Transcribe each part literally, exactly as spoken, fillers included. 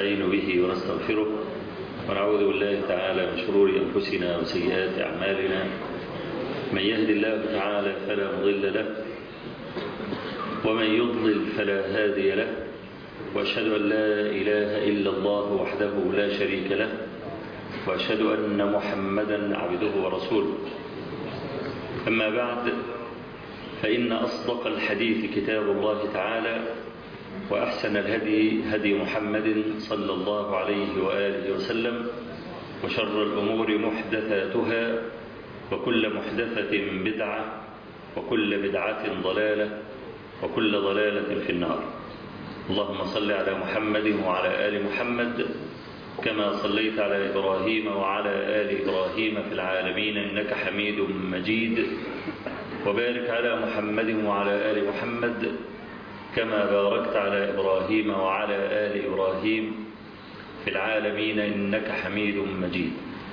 ونستعين به ونستغفره ونعوذ بالله تعالى من شرور أنفسنا وسيئات أعمالنا. من يهد الله تعالى فلا مضل له ومن يضلل فلا هادي له، وأشهد أن لا إله إلا الله وحده لا شريك له، وأشهد أن محمدا عبده ورسوله. أما بعد، فإن أصدق الحديث كتاب الله تعالى، وأحسن الهدي هدي محمد صلى الله عليه وآله وسلم، وشر الأمور محدثاتها، وكل محدثة بدعة، وكل بدعة ضلالة، وكل ضلالة في النار. اللهم صل على محمد وعلى آل محمد كما صليت على إبراهيم وعلى آل إبراهيم في العالمين إنك حميد مجيد، وبارك على محمد وعلى آل محمد كما باركت على إبراهيم وعلى آل إبراهيم في العالمين إنك حميد مجيد.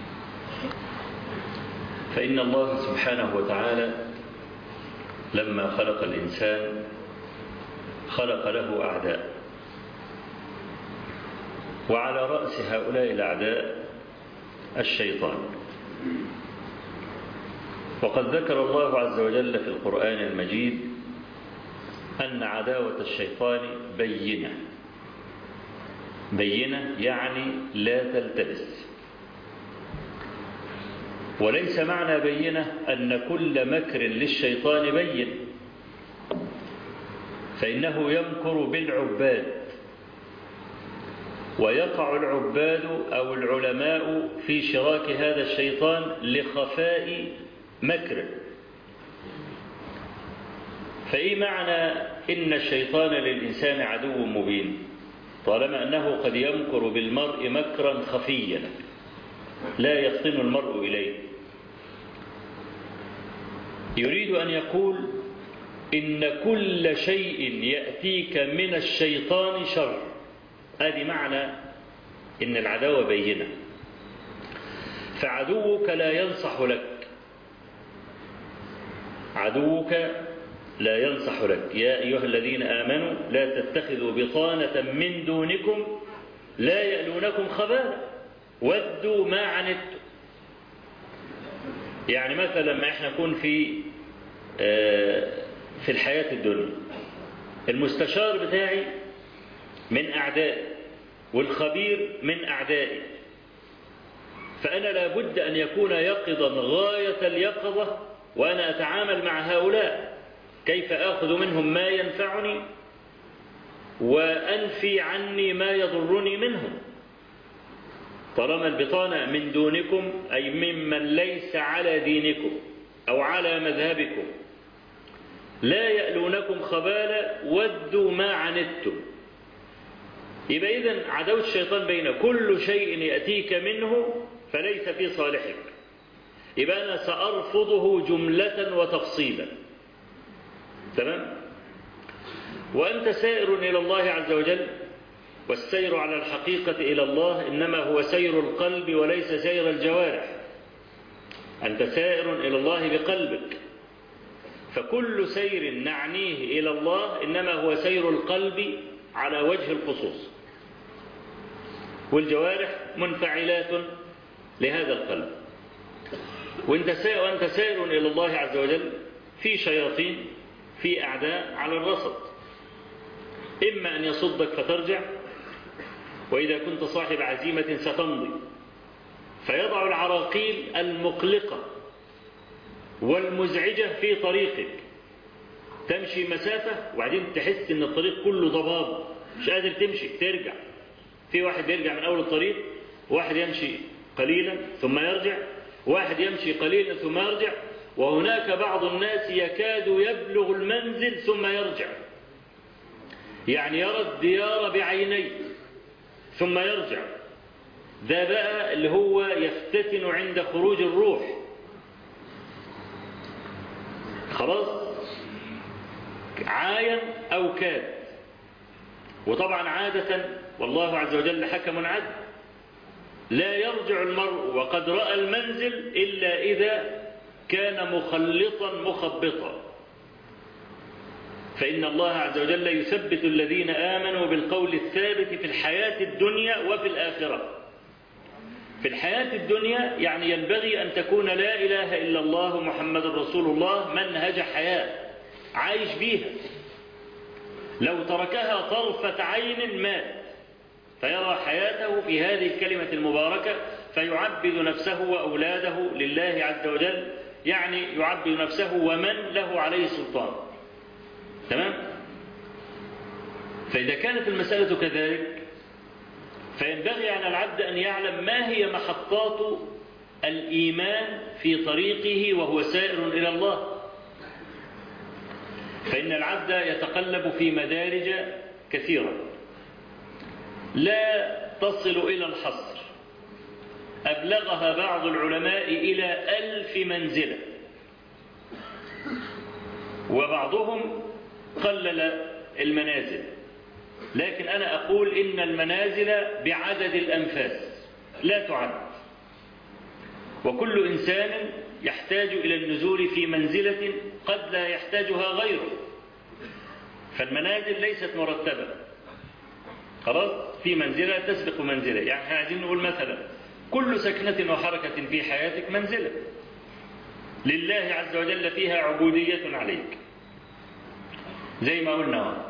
فإن الله سبحانه وتعالى لما خلق الإنسان خلق له أعداء، وعلى رأس هؤلاء الأعداء الشيطان. وقد ذكر الله عز وجل في القرآن المجيد أن عداوة الشيطان بينة. بينة يعني لا تلتبس، وليس معنى بينة أن كل مكر للشيطان بين، فإنه يمكر بالعباد، ويقع العباد أو العلماء في شراك هذا الشيطان لخفاء مكره. فإيه معنى إن الشيطان للإنسان عدو مبين؟ طالما أنه قد يمكر بالمرء مكرا خفيا لا يفطن المرء إليه، يريد أن يقول إن كل شيء يأتيك من الشيطان شر. هذه معنى إن العداوة بينة. فعدوك لا ينصح لك، عدوك لا ينصح لك. يا أيها الذين آمنوا لا تتخذوا بطانة من دونكم لا يألونكم خبالا ودوا ما عنتم. يعني مثلا ما احنا نكون في في الحياة الدنيا، المستشار بتاعي من أعدائي والخبير من أعدائي، فأنا لابد أن يكون يقظا غاية اليقظة وأنا أتعامل مع هؤلاء، كيف آخذ منهم ما ينفعني وأنفي عني ما يضرني منهم. طالما البطانة من دونكم أي ممن ليس على دينكم أو على مذهبكم، لا يألونكم خبالا ودوا ما عنتم. يبقى إذن عداوة الشيطان بين كل شيء يأتيك منه فليس في صالحك، يبقى أنا سأرفضه جملة وتفصيلا. تمام؟ وأنت سائر إلى الله عز وجل، والسير على الحقيقة إلى الله إنما هو سير القلب وليس سير الجوارح. أنت سائر إلى الله بقلبك، فكل سير نعنيه إلى الله إنما هو سير القلب على وجه الخصوص، والجوارح منفعلات لهذا القلب. وأنت سائر, وأنت سائر إلى الله عز وجل في شياطين، في أعداء على الرصد، إما أن يصدك فترجع، وإذا كنت صاحب عزيمة ستمضي، فيضع العراقيل المقلقة والمزعجة في طريقك. تمشي مسافة وبعدين تحس ان الطريق كله ضباب، مش قادر تمشي، ترجع. في واحد يرجع من أول الطريق، واحد يمشي قليلا ثم يرجع، واحد يمشي قليلا ثم يرجع، وهناك بعض الناس يكاد يبلغ المنزل ثم يرجع، يعني يرى الديار بعينيه ثم يرجع. ده بقى اللي هو يفتتن عند خروج الروح. خلاص، عاين أو كاد. وطبعا عادة والله عز وجل حكم عدل، لا يرجع المرء وقد رأى المنزل إلا إذا كان مخلطا مخبطا. فإن الله عز وجل يثبت الذين آمنوا بالقول الثابت في الحياة الدنيا وفي الآخرة. في الحياة الدنيا يعني ينبغي أن تكون لا إله إلا الله محمد رسول الله منهج حياة عايش بيها، لو تركها طرفة عين مات، فيرى حياته في هذه الكلمة المباركة فيعبد نفسه وأولاده لله عز وجل، يعني يعبد نفسه ومن له عليه سلطان. تمام؟ فإذا كانت المسألة كذلك فينبغي على العبد أن يعلم ما هي محطات الإيمان في طريقه وهو سائر إلى الله. فإن العبد يتقلب في مدارج كثيرة لا تصل إلى الحصر، أبلغها بعض العلماء إلى ألف منزلة، وبعضهم قلل المنازل، لكن أنا أقول إن المنازل بعدد الأنفاس لا تعد، وكل إنسان يحتاج إلى النزول في منزلة قد لا يحتاجها غيره، فالمنازل ليست مرتبة، خلاص، في منزلة تسبق منزلة. يعني احنا عايزين نقول مثلا كل سكنة وحركة في حياتك منزلة لله عز وجل فيها عبودية عليك، زي ما قلنا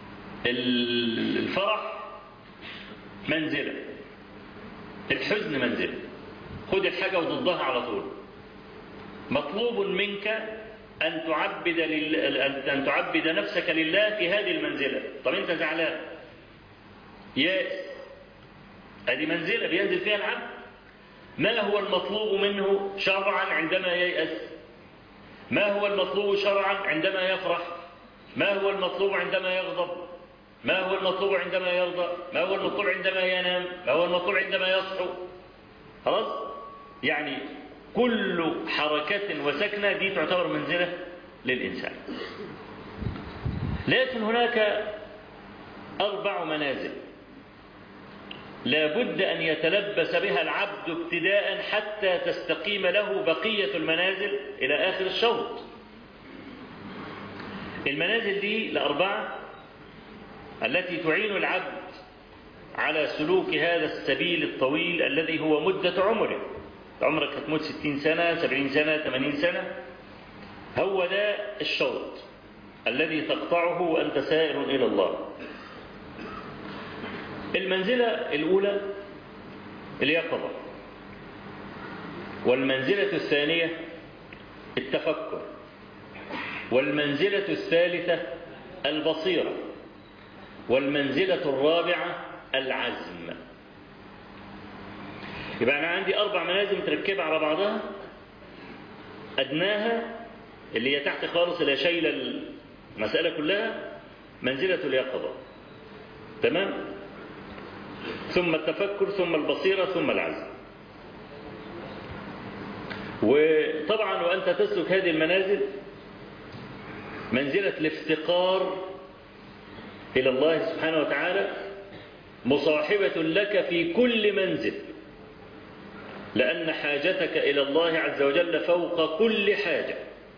الفرح منزلة، الحزن منزلة، خد الحاجة وضدها على طول. مطلوب منك أن تعبد, أن تعبد نفسك لله في هذه المنزلة. طب أنت زعلان، يائس، هذه منزلة بينزل فيها العبد. ما هو المطلوب منه شرعا عندما ييأس؟ ما هو المطلوب شرعا عندما يفرح؟ ما هو المطلوب عندما يغضب؟ ما هو المطلوب عندما يرضى؟ ما هو المطلوب عندما ينام؟ ما هو المطلوب عندما يصحو؟ خلاص؟ يعني كل حركة وسكنة دي تعتبر منزلة للإنسان. لكن هناك أربع منازل لا بد أن يتلبس بها العبد ابتداء حتى تستقيم له بقية المنازل إلى آخر الشوط. المنازل دي الأربعة التي تعين العبد على سلوك هذا السبيل الطويل الذي هو مدة عمره. عمرك هتموت ستين سنة، سبعين سنة، ثمانين سنة، هو ده الشوط الذي تقطعه وأنت سائر إلى الله. المنزلة الأولى اليقظة، والمنزلة الثانية التفكر، والمنزلة الثالثة البصيرة، والمنزلة الرابعة العزم. يبقى أنا عندي أربع منازل متركبة على بعضها، أدناها اللي هي تحت خالص اللي شايلة المسألة كلها منزلة اليقظة، تمام؟ ثم التفكر، ثم البصيرة، ثم العزم. وطبعا وأنت تسلك هذه المنازل منزلة الافتقار إلى الله سبحانه وتعالى مصاحبة لك في كل منزل، لأن حاجتك إلى الله عز وجل فوق كل حاجة،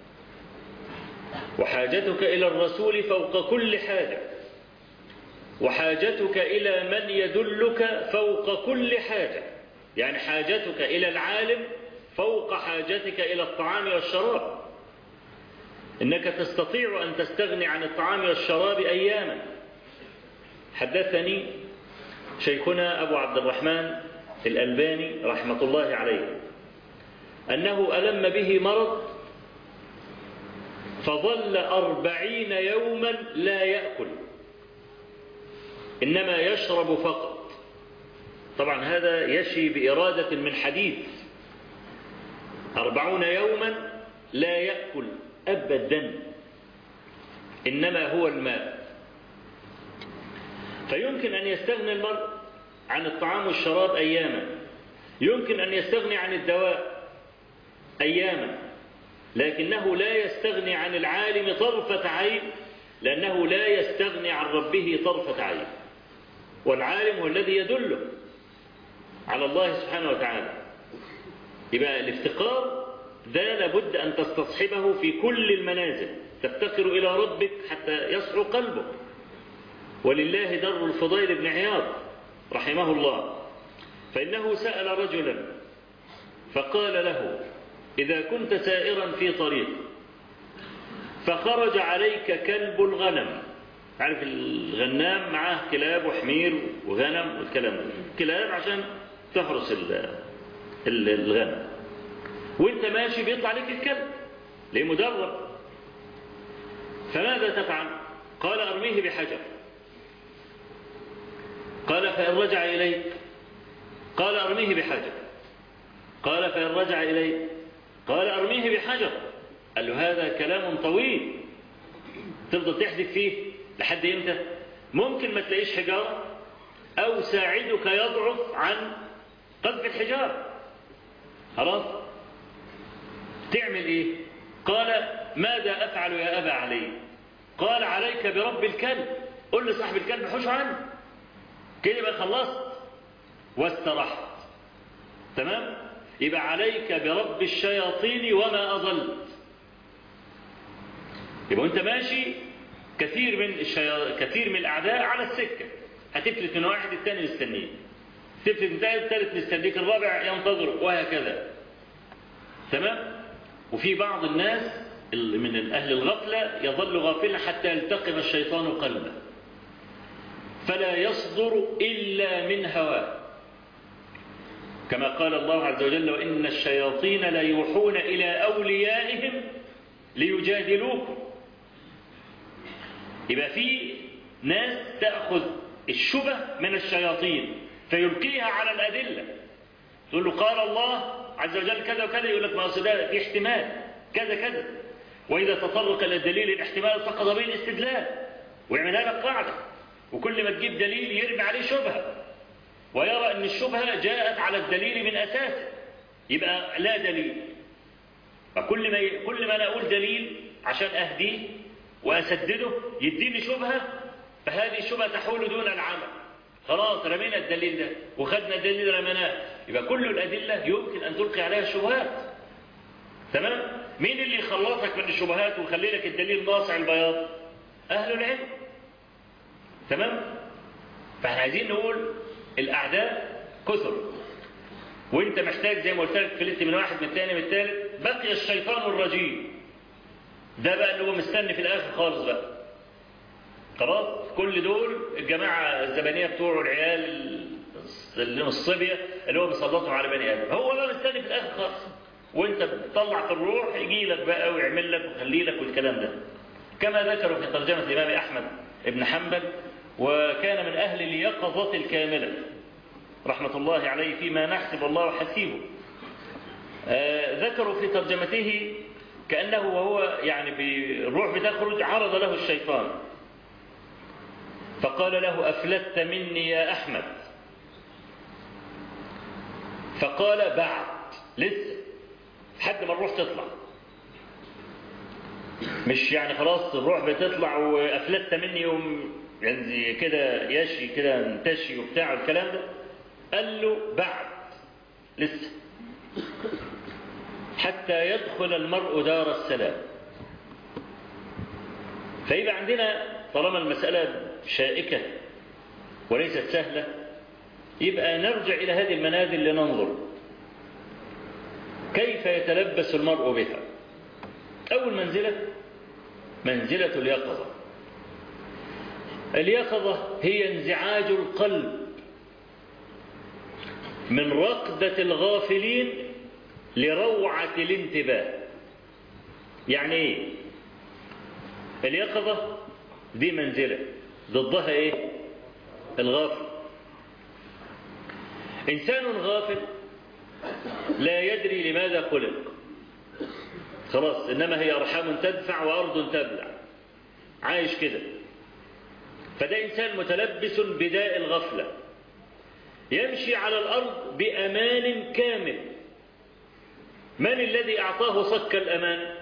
وحاجتك إلى الرسول فوق كل حاجة، وحاجتك إلى من يدلك فوق كل حاجة. يعني حاجتك إلى العالم فوق حاجتك إلى الطعام والشراب. إنك تستطيع أن تستغني عن الطعام والشراب أياما. حدثني شيخنا أبو عبد الرحمن الألباني رحمة الله عليه أنه ألم به مرض فظل أربعين يوما لا يأكل، إنما يشرب فقط. طبعا هذا يشي بإرادة من حديد. أربعون يوما لا يأكل أبدا، إنما هو الماء. فيمكن أن يستغني المرء عن الطعام والشراب أياما، يمكن أن يستغني عن الدواء أياما، لكنه لا يستغني عن العالم طرفة عين، لأنه لا يستغني عن ربه طرفة عين. والعالم هو الذي يدله على الله سبحانه وتعالى. يبقى الافتقار ده لابد أن تستصحبه في كل المنازل، تفتقر إلى ربك حتى يصحو قلبك. ولله در الفضيل بن عياض رحمه الله، فإنه سأل رجلا فقال له: إذا كنت سائرا في طريق فخرج عليك كلب الغنم، عارف الغنام معاه كلاب وحمير وغنم والكلام ده، كلاب عشان تحرس الغنم، وانت ماشي بيطلع لك الكلب ليه مدرب، فماذا تفعل؟ قال: أرميه بحجر. قال: فإن رجع إليك؟ قال: أرميه بحجر. قال: فإن رجع إليك؟ قال: أرميه بحجر. قال له: هذا كلام طويل تفضل تحدث فيه لحد إمتى؟ ممكن ما تلاقيش حجارة أو ساعدك يضعف عن قذف الحجارة، خلاص تعمل إيه؟ قال: ماذا أفعل يا أبا علي؟ قال: عليك برب الكلب، قل لصاحب الكلب حوش عنه، كده يبقى خلصت واسترحت. تمام؟ يبقى عليك برب الشياطين وما أضلت. يبقى أنت ماشي كثير من الشيا... كثير من الأعداء على السكة، هتفلت من واحد الثاني مستنيه، تفلت من الثالث مستنيك، الرابع ينتظرك، وهكذا. تمام؟ وفي بعض الناس من أهل الغفلة يظل غافلا حتى يلتقم الشيطان قلبه فلا يصدر إلا من هواه، كما قال الله عز وجل: وإن الشياطين لا يوحون إلى أوليائهم ليجادلوكم. يبقى في ناس تأخذ الشبه من الشياطين فيلقيها على الأدلة، تقول له قال الله عز وجل كذا وكذا، يقول لك ما أصل ده في احتمال كذا كذا، وإذا تطرق إلى الدليل الاحتمال سقط به الاستدلال، ويعملها لك قاعدة، وكل ما تجيب دليل يرمي عليه شبهة ويرى أن الشبهة جاءت على الدليل من أساسه، يبقى لا دليل. فكل ما ي... كل ما أنا أقول دليل عشان أهديه وأسدده يديني شبهة، فهذه الشبهة تحول دون العمل، خلاص رمينا الدليل ده وخدنا الدليل رميناه، يبقى كل الأدلة يمكن أن تلقي عليها الشبهات. تمام؟ مين اللي يخلصك من الشبهات ويخلي لك الدليل ناصع البياض؟ أهل العلم. تمام؟ فاحنا عايزين نقول الأعداء كثر، وانت محتاج زي ما قلت لك فلت من واحد من الثاني من الثالث، بقي الشيطان الرجيم ده بقى اللي هو مستني في الآخر خالص بقى. خلاص كل دول الجماعة الزبانية بتوعه، العيال الصبية اللي هو بيسلطهم على بني آدم، هو بقى مستني في الآخر خالص، وانت بتطلع في الروح يجي لك بقى ويعمل لك ويخلي لك والكلام ده، كما ذكروا في ترجمة الإمام أحمد ابن حنبل، وكان من أهل اليقظة الكاملة رحمة الله عليه فيما نحسب الله حسيبه. آه ذكروا في ترجمته كأنه وهو يعني بالروح بتخرج عرض له الشيطان فقال له: أفلت مني يا أحمد؟ فقال: بعد، لسه لحد ما الروح تطلع، مش يعني خلاص الروح بتطلع وأفلت مني يوم يعني كده يشي كده انتشي وبتاع الكلام ده، قال له: بعد، لسه حتى يدخل المرء دار السلام. فيبقى عندنا طالما المسألة شائكة وليست سهلة، يبقى نرجع إلى هذه المنازل لننظر كيف يتلبس المرء بها. أول منزلة منزلة اليقظة. اليقظة هي انزعاج القلب من رقدة الغافلين لروعة الانتباه. يعني ايه اليقظة؟ دي منزلة، ضدها ايه؟ الغافل. إنسان غافل لا يدري لماذا خلق، خلاص إنما هي أرحام تدفع وأرض تبلع، عايش كده. فده إنسان متلبس بداء الغفلة، يمشي على الأرض بأمان كامل. من الذي أعطاه صك الأمان؟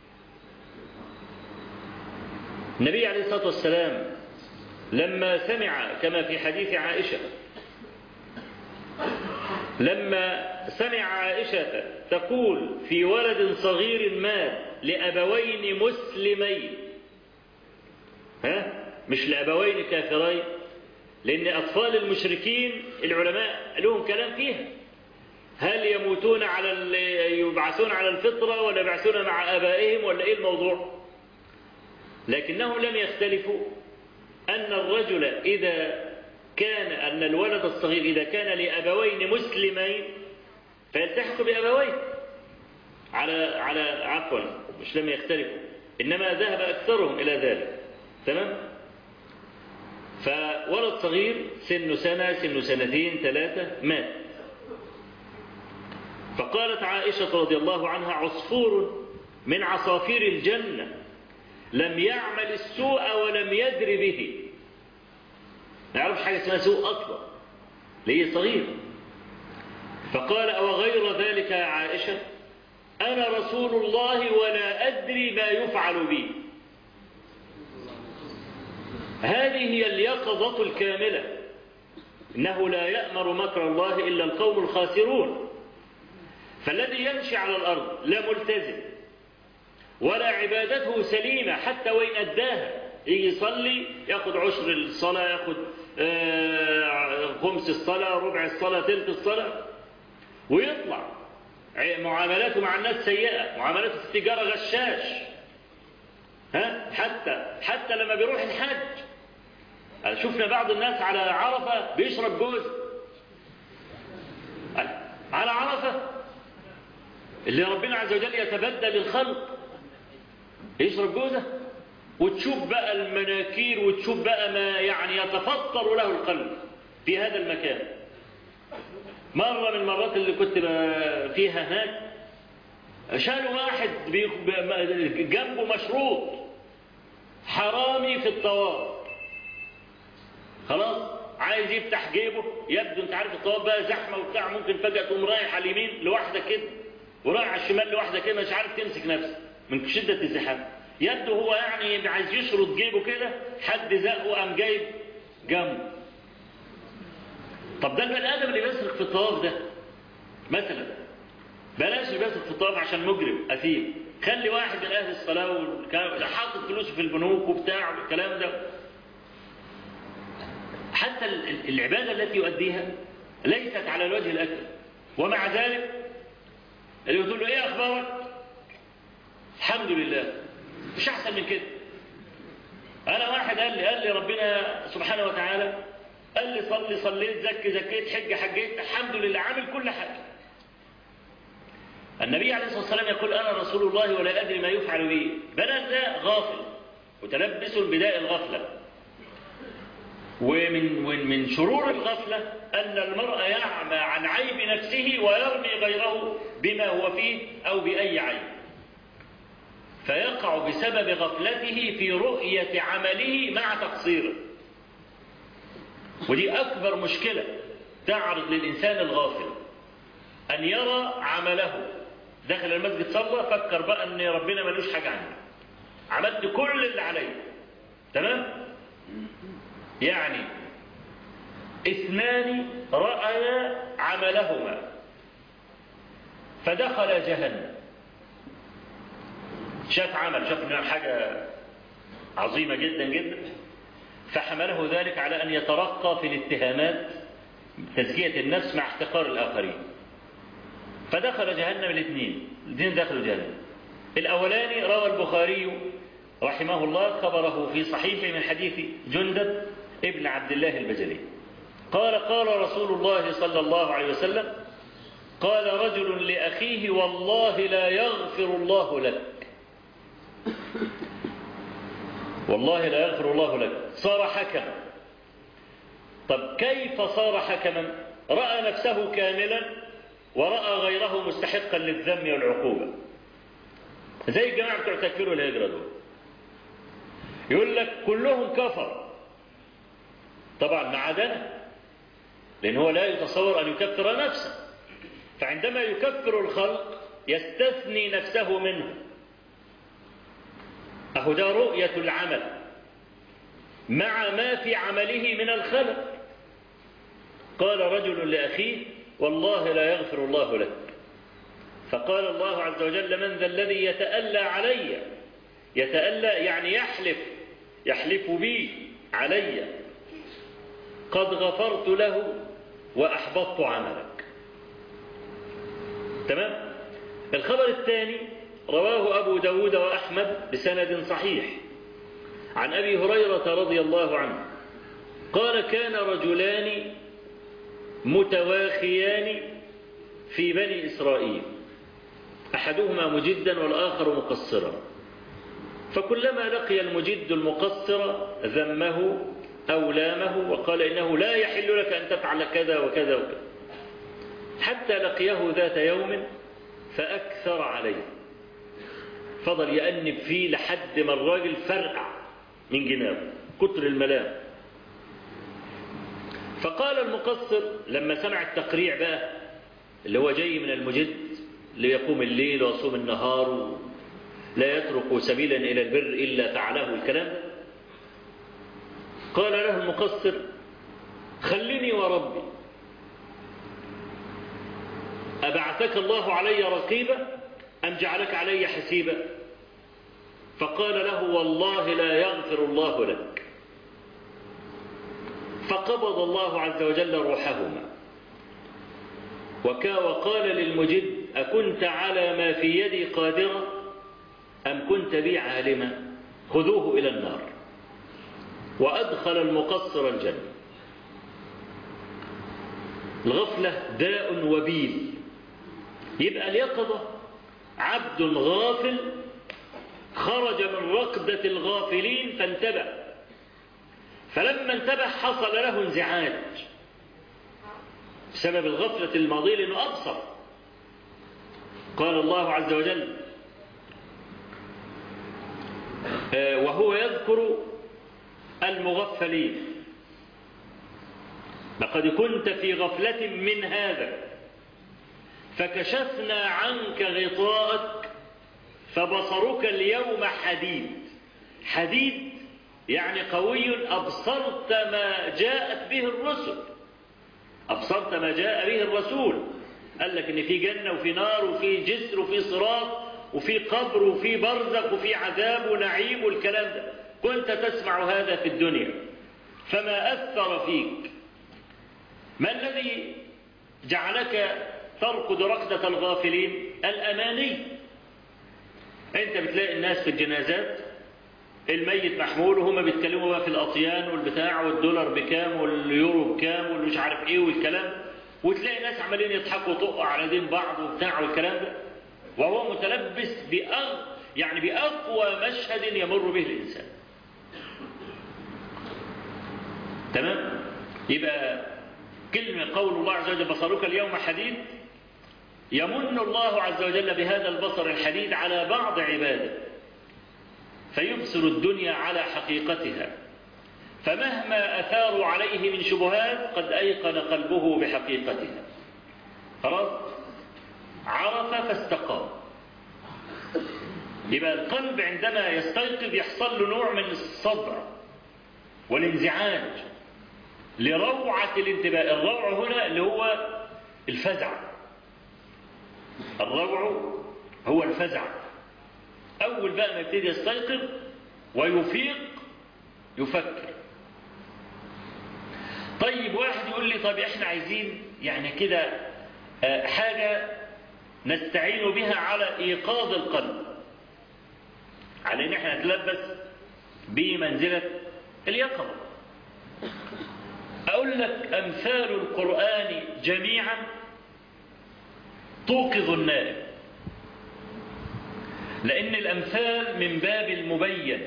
النبي عليه الصلاة والسلام لما سمع كما في حديث عائشة لما سمع عائشة تقول في ولد صغير مات لأبوين مسلمين، ها مش لأبوين كافرين، لأن أطفال المشركين العلماء لهم كلام فيها، هل يموتون على يبعثون على الفطرة ولا يبعثون مع آبائهم ولا إيه الموضوع؟ لكنهم لم يختلفوا أن الرجل إذا كان أن الولد الصغير إذا كان لأبوين مسلمين فيلتحق بأبوين على على عفوا مش لم يختلفوا، إنما ذهب أكثرهم إلى ذلك. تمام؟ فولد صغير سن سنة سن سنتين ثلاثة مات. فقالت عائشة رضي الله عنها: عصفور من عصافير الجنة لم يعمل السوء ولم يدر به. ما يعرفش حاجة اسمها سوء أصلا، ليه صغير. فقال: أو غير ذلك يا عائشة أنا رسول الله ولا أدري ما يفعل بي. هذه هي اليقظة الكاملة، إنه لا يأمر مكر الله إلا القوم الخاسرون. فالذي يمشي على الأرض لا ملتزم ولا عبادته سليمة حتى وإن أداها، يجي يصلي ياخد عشر الصلاة، ياخد خمس الصلاة، ربع الصلاة، ثلث الصلاة، ويطلع معاملاته مع الناس سيئة، معاملاته في التجارة غشاش، ها حتى حتى لما بيروح الحج شفنا بعض الناس على عرفة بيشرب جوز على عرفة، اللي ربنا عز وجل يتبدل الخلق يشرب جوزة، وتشوف بقى المناكير وتشوف بقى ما يعني يتفطر له القلب في هذا المكان. مرة من المرات اللي كنت فيها هناك شالوا واحد جنبه مشروط حرامي في الطواف، خلاص عايز يفتح جيبه، يبدو انت عارف الطواف بقى زحمة وبتاع، ممكن فجأة تقوم رايح على اليمين لوحدك كده ورايح على الشمال لوحدك كده، مش عارف تمسك نفسك من شدة الزحام. يبدو هو يعني عايز يشرط جيبه كده، حد زقه قام جايب جنبه. طب ده البني ادم اللي بيسرق في الطواف ده مثلا، بلاش بيسرق في الطواف عشان مجرم اثيم، خلي واحد من اهل الصلاه حاطط فلوسه في البنوك وبتاع الكلام ده، حتى العباده التي يؤديها ليست على الوجه الاكمل، ومع ذلك اللي يقول له ايه اخبارك؟ الحمد لله، مش احسن من كده. انا واحد قال لي قال لي ربنا سبحانه وتعالى قال لي صلي صليت، زكي زكيت، حج حجيت، الحمد لله، عامل كل حاجه. النبي عليه الصلاه والسلام يقول انا رسول الله ولا ادري ما يفعل بي. بلد ده غافل وتلبس بداء الغفله. ومن من شرور الغفله ان المرء يعمى عن عيب نفسه ويرمي غيره بما هو فيه او باي عيب، فيقع بسبب غفلته في رؤية عمله مع تقصيره. ودي أكبر مشكلة تعرض للإنسان الغافل، أن يرى عمله. دخل المسجد صلى، فكر بقى أن ربنا ملوش حاجة عنه، عملت كل اللي عليه، تمام؟ يعني اثنان رأيا عملهما فدخل جهنم. شاف عمل، شاف انها حاجة عظيمة جدا جدا، فحمله ذلك على أن يترقى في الاتهامات، تزكية النفس مع احتقار الآخرين، فدخل جهنم. الاثنين الاثنين دخلوا جهنم. الأولاني روى البخاري رحمه الله خبره في صحيحه من حديث جندب ابن عبد الله البجلي قال قال رسول الله صلى الله عليه وسلم قال رجل لأخيه والله لا يغفر الله لك، والله لا يغفر الله لك، صار حكما. طب كيف صار حكما؟ رأى نفسه كاملا ورأى غيره مستحقا للذم والعقوبة، زي الجماعة بتوع تكفير الهجرة دول، يقول لك كلهم كفر، طبعا ما عدنا، لأن هو لا يتصور أن يكفر نفسه، فعندما يكفر الخلق يستثني نفسه منه. أهو ده رؤية العمل مع ما في عمله من الخلق. قال رجل لأخيه والله لا يغفر الله لك. فقال الله عز وجل: من ذا الذي يتألى علي؟ يتألى يعني يحلف، يحلف بي علي، قد غفرت له وأحبطت عملك. تمام؟ الخبر الثاني رواه أبو داود وأحمد بسند صحيح عن أبي هريرة رضي الله عنه قال: كان رجلان متواخيان في بني إسرائيل، أحدهما مجدا والآخر مقصرا، فكلما لقي المجد المقصر ذمه أو لامه وقال: إنه لا يحل لك أن تفعل كذا وكذا وكذا، حتى لقيه ذات يوم فأكثر عليه، فضل يأنب فيه لحد ما الراجل فرقع من جنابه كتر الملام. فقال المقصر لما سمع التقريع بقى اللي هو جاي من المجد ليقوم الليل ويصوم النهار لا يترك سبيلا إلى البر إلا فعله الكلام ده، قال له المقصر: خلني وربي، أبعثك الله علي رقيبا أم جعلك علي حسيبا؟ فقال له: والله لا يغفر الله لك. فقبض الله عز وجل روحهما وقال للمجد: أكنت على ما في يدي قادرا أم كنت بي عالما؟ خذوه إلى النار. وأدخل المقصر الجنة. الغفلة داء وبيل. يبقى اليقظة عبد غافل خرج من ركضة الغافلين فانتبه، فلما انتبه حصل له انزعاج بسبب الغفلة الماضية لأنه أبصر. قال الله عز وجل وهو يذكر المغفلين: لقد كنت في غفلة من هذا فكشفنا عنك غطاءك فبصرك اليوم حديد. حديد يعني قوي، أبصرت ما جاءت به الرسل، أبصرت ما جاء به الرسول. قال لك إن في جنة وفي نار وفي جسر وفي صراط وفي قبر وفي برزخ وفي عذاب ونعيم والكلام ده، كنت تسمع هذا في الدنيا فما أثر فيك. ما الذي جعلك تركض ركضة الغافلين؟ الأماني. أنت بتلاقي الناس في الجنازات الميت محمول وهم بيتكلموا بقى في الأطيان والبتاع والدولار بكام واليورو بكام والمش عارف إيه والكلام، وتلاقي ناس عمالين يضحكوا وطقوا على دين بعض وبتاع والكلام ده، وهو متلبس بأغ يعني بأقوى مشهد يمر به الإنسان. تمام؟ يبقى كلمة قول الله عز وجل: بصرك اليوم حديد، يمن الله عز وجل بهذا البصر الحديد على بعض عباده فيبصر الدنيا على حقيقتها، فمهما أثاروا عليه من شبهات قد أيقن قلبه بحقيقتها. خلاص؟ عرف فاستقام. يبقى القلب عندما يستيقظ يحصل له نوع من الصدع والانزعاج لروعة الانتباه. الروع هنا اللي هو الفزع. الروع هو الفزع. أول بقى ما يبتدي يستيقظ ويفيق يفكر. طيب واحد يقول لي: طب احنا عايزين يعني كده حاجة نستعين بها على إيقاظ القلب، على ان احنا نتلبس بمنزلة اليقظة. أقول لك: أمثال القرآن جميعا توقظ النائم، لأن الأمثال من باب المبين،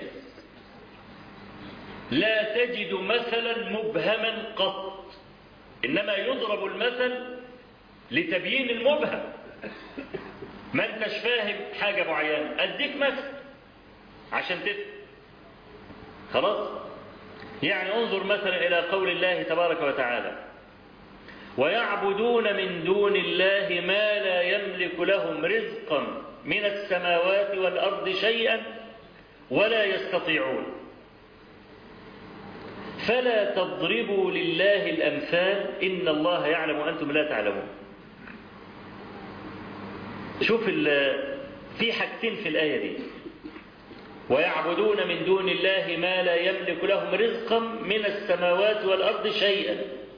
لا تجد مثلا مبهما قط، إنما يضرب المثل لتبيين المبهم. ما انتش فاهم حاجة معينة أديك مثل عشان تفهم. خلاص؟ يعني انظر مثلا إلى قول الله تبارك وتعالى: ويعبدون من دون الله ما لا يملك لهم رزقا من السماوات والأرض شيئا ولا يستطيعون. فلا تضربوا لله الأمثال إن الله يعلم وأنتم لا تعلمون. شوف في حاجتين في الآية دي: ويعبدون من دون الله ما لا يملك لهم رزقا من السماوات والأرض شيئا.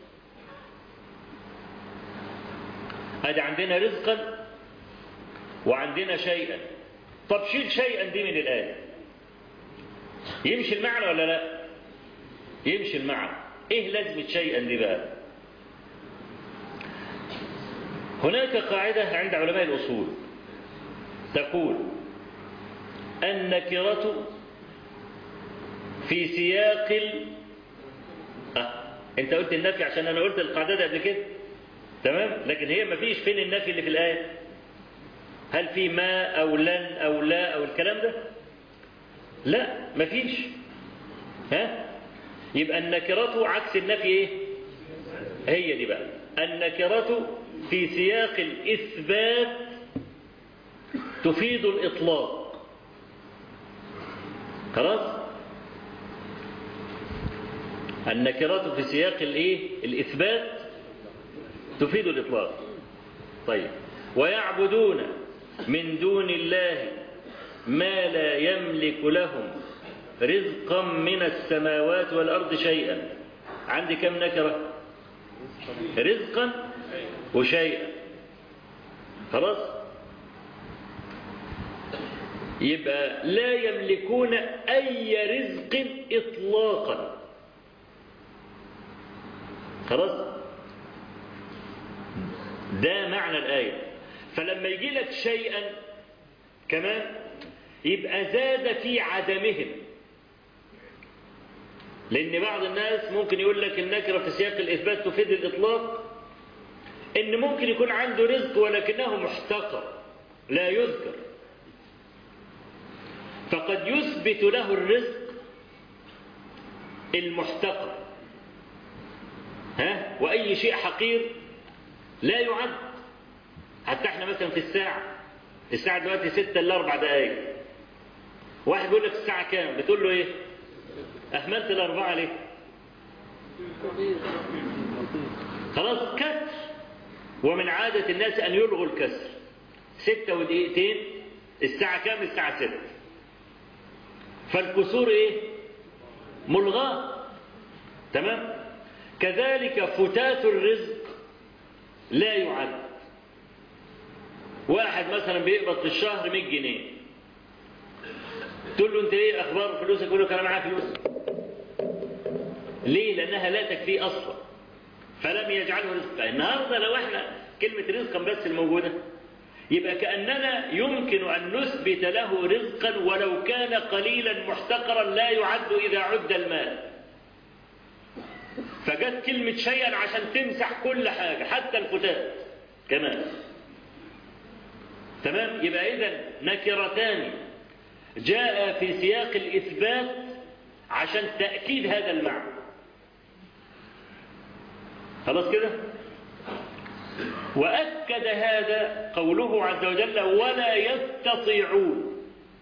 هذا عندنا رزقا وعندنا شيئا. طب شيل شيئا دي من الآية، يمشي المعنى ولا لا؟ يمشي المعنى. ايه لازمة شيئا دي بقى؟ هناك قاعدة عند علماء الأصول تقول: النكرة في سياق ال... آه. انت قلت النفي عشان انا قلت القاعدة قبل كده، تمام؟ لكن هي ما فيش فين النفي اللي في الآية؟ هل في ما أو لن أو لا أو الكلام ده؟ لا، ما فيش. ها؟ يبقى النكرة عكس النفي ايه؟ هي دي بقى. النكرة في سياق الإثبات تفيد الإطلاق. خلاص؟ النكرة في سياق الايه؟ الإثبات تفيد الإطلاق. طيب، ويعبدون من دون الله ما لا يملك لهم رزقا من السماوات والأرض شيئا. عندي كم نكرة؟ رزقا وشيئا. خلاص؟ يبقى لا يملكون أي رزق إطلاقا. خلاص؟ ده معنى الآية. فلما يجي لك شيئا كمان يبقى زاد في عدمهم. لأن بعض الناس ممكن يقول لك النكرة في سياق الإثبات تفيد الإطلاق، إن ممكن يكون عنده رزق ولكنه محتقر لا يذكر، فقد يثبت له الرزق المحتقر، ها؟ وأي شيء حقير لا يعد. حتى احنا مثلا في الساعة الساعة دلوقتي ستة إلا أربع دقايق، واحد بيقول لك الساعة كام؟ بتقول له إيه؟ أهملت الأربعة ليه؟ خلاص كسر. ومن عادة الناس أن يلغوا الكسر. ستة ودقيقتين، الساعة كام؟ الساعة ستة. فالكسور إيه؟ ملغاة. تمام؟ كذلك فتات الرزق لا يعد. واحد مثلا بيقبض في الشهر مية جنيه، تقول له انت ايه اخبار فلوسك؟ يقول لك انا معايا فلوس. ليه؟ لانها لا تكفيه اصلا، فلم يجعله رزقا. النهارده لو احنا كلمه رزقا بس الموجوده، يبقى كاننا يمكن ان نثبت له رزقا ولو كان قليلا محتقرا لا يعد اذا عد المال. فجت كلمه شيئا عشان تمسح كل حاجه حتى الفتات كمان. تمام؟ يبقى اذا نكرتان جاء في سياق الإثبات عشان تأكيد هذا المعنى. خلاص كده؟ وأكد هذا قوله عز وجل: ولا يستطيعون.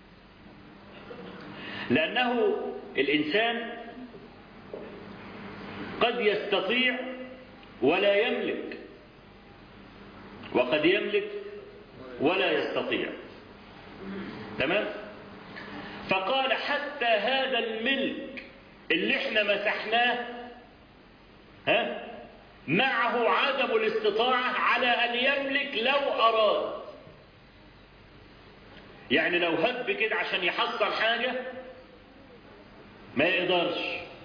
لأنه الإنسان قد يستطيع ولا يملك، وقد يملك ولا يستطيع. تمام؟ فقال حتى هذا الملك اللي احنا مسحناه، ها، معه عدم الاستطاعة على أن يملك لو أراد. يعني لو هب كده عشان يحصل حاجة ما يقدرش.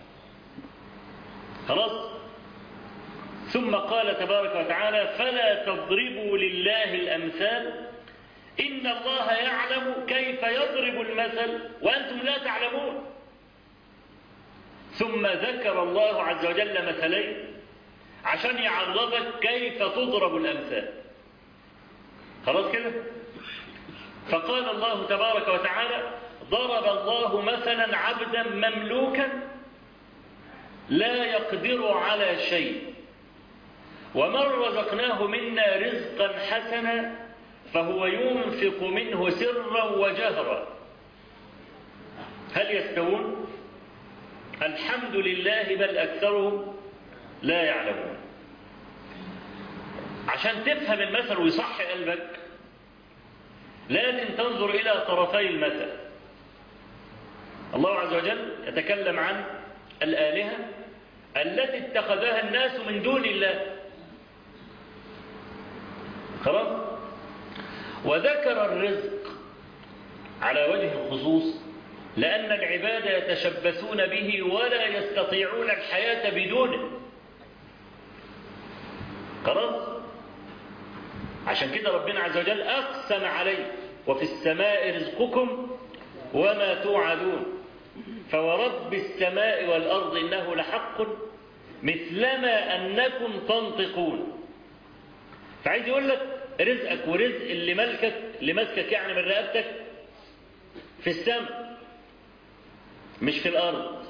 خلاص؟ ثم قال تبارك وتعالى: فلا تضربوا لله الأمثال إن الله يعلم كيف يضرب المثل وأنتم لا تعلمون. ثم ذكر الله عز وجل مثلين عشان يعرضك كيف تضرب الأمثال. خلاص كده؟ فقال الله تبارك وتعالى: ضرب الله مثلا عبدا مملوكا لا يقدر على شيء ومن رزقناه منا رزقا حسنا فهو ينفق منه سرا وجهرا هل يستوون؟ الحمد لله بل أكثرهم لا يعلمون. عشان تفهم المثل ويصح قلبك لازم تنظر إلى طرفي المثل. الله عز وجل يتكلم عن الآلهة التي اتخذها الناس من دون الله، خلاص، وذكر الرزق على وجه الخصوص لأن العباد يتشبثون به ولا يستطيعون الحياة بدونه، خلاص. عشان كده ربنا عز وجل أقسم عليه وفي السماء رزقكم وما توعدون فورب السماء والأرض إنه لحق مثلما أنكم تنطقون. فعايز يقول لك رزقك ورزق اللي ملكك اللي ماسكك يعني من رقبتك في السماء مش في الأرض،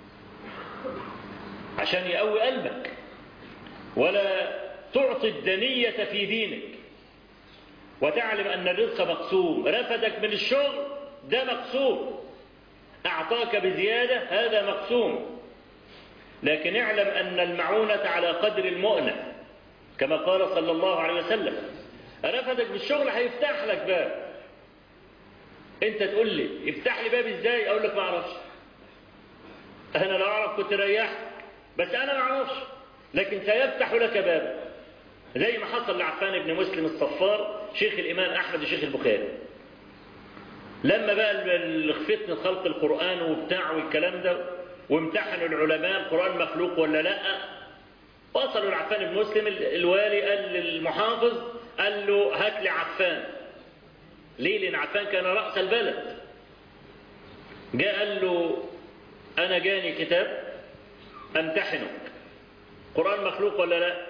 عشان يقوي قلبك ولا تعطي الدنية في دينك وتعلم أن الرزق مقسوم. رفدك من الشغل ده مقسوم، أعطاك بزيادة هذا مقسوم، لكن اعلم أن المعونة على قدر المؤنة كما قال صلى الله عليه وسلم. رفدك بالشغل هيفتح لك باب، انت تقول لي افتح لي باب ازاي؟ اقول لك ما اعرفش، انا لو اعرف كنت ريحت، بس انا ما اعرفش، لكن سيفتح لك باب زي ما حصل لعفان بن مسلم الصفار شيخ الامام احمد وشيخ البخاري. لما بقى فتنة خلق القرآن وبتاع والكلام ده وامتحنوا العلماء القرآن مخلوق ولا لا، وصلوا لعفان بن مسلم الوالي قال للمحافظ قال له هات لي عفان. ليه؟ لأن عفان كان رأس البلد. جاء قال له أنا جاني كتاب أمتحنك قرآن مخلوق ولا لا؟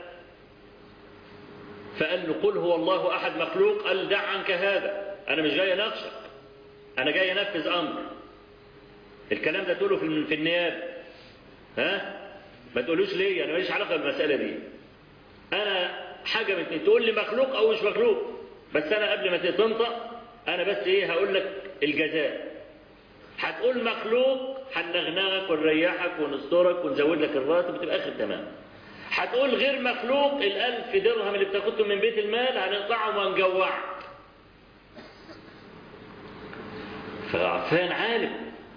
فقال له قل هو الله أحد مخلوق؟ قال دع عنك هذا، أنا مش جاي أناقشك، أنا جاي أنفذ أمر. الكلام ده تقوله في في النيابة، ها؟ ما تقولوش ليه، أنا ماليش علاقة بالمسألة دي. أنا حاجة من اتنين، تقول لي مخلوق أو مش مخلوق، بس أنا قبل ما تنطق أنا بس إيه هقول لك الجزاء. هتقول مخلوق هنغنغك ونريحك ونسترك ونزود لك الراتب وتبقى آخر تمام. هتقول غير مخلوق الألف درهم اللي بتاخدهم من بيت المال هنقطعهم ونجوعك. فعفان عالم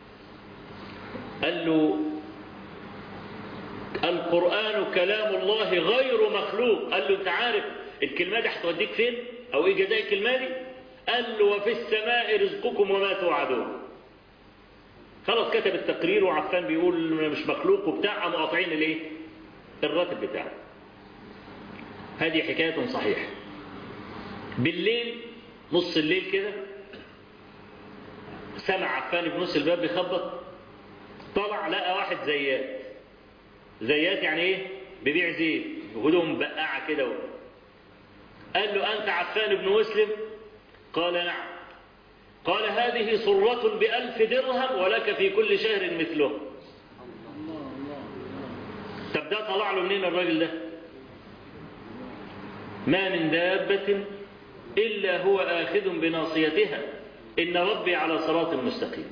قال له القرآن كلام الله غير مخلوق. قال له انت عارف الكلمة دي هتوديك فين او ايه جزاء الكلمة دي؟ قال له وفي السماء رزقكم وما توعدون. خلاص كتب التقرير وعفان بيقول مش مخلوق وبتاع، مقاطعين الايه؟ الراتب بتاعه. هذه حكاية صحيحة. بالليل نص الليل كده سمع عفان بن مسلم الباب بيخبط، طلع لقى واحد زيات. زيات يعني ايه؟ بيبيع زيت وهدوم مبقعه كده. قال له انت عفان بن مسلم؟ قال نعم. قال هذه صرة بألف درهم ولك في كل شهر مثله. طب ده طلع له منين الراجل ده؟ ما من دابة إلا هو آخذ بناصيتها إن ربي على صراط مستقيم.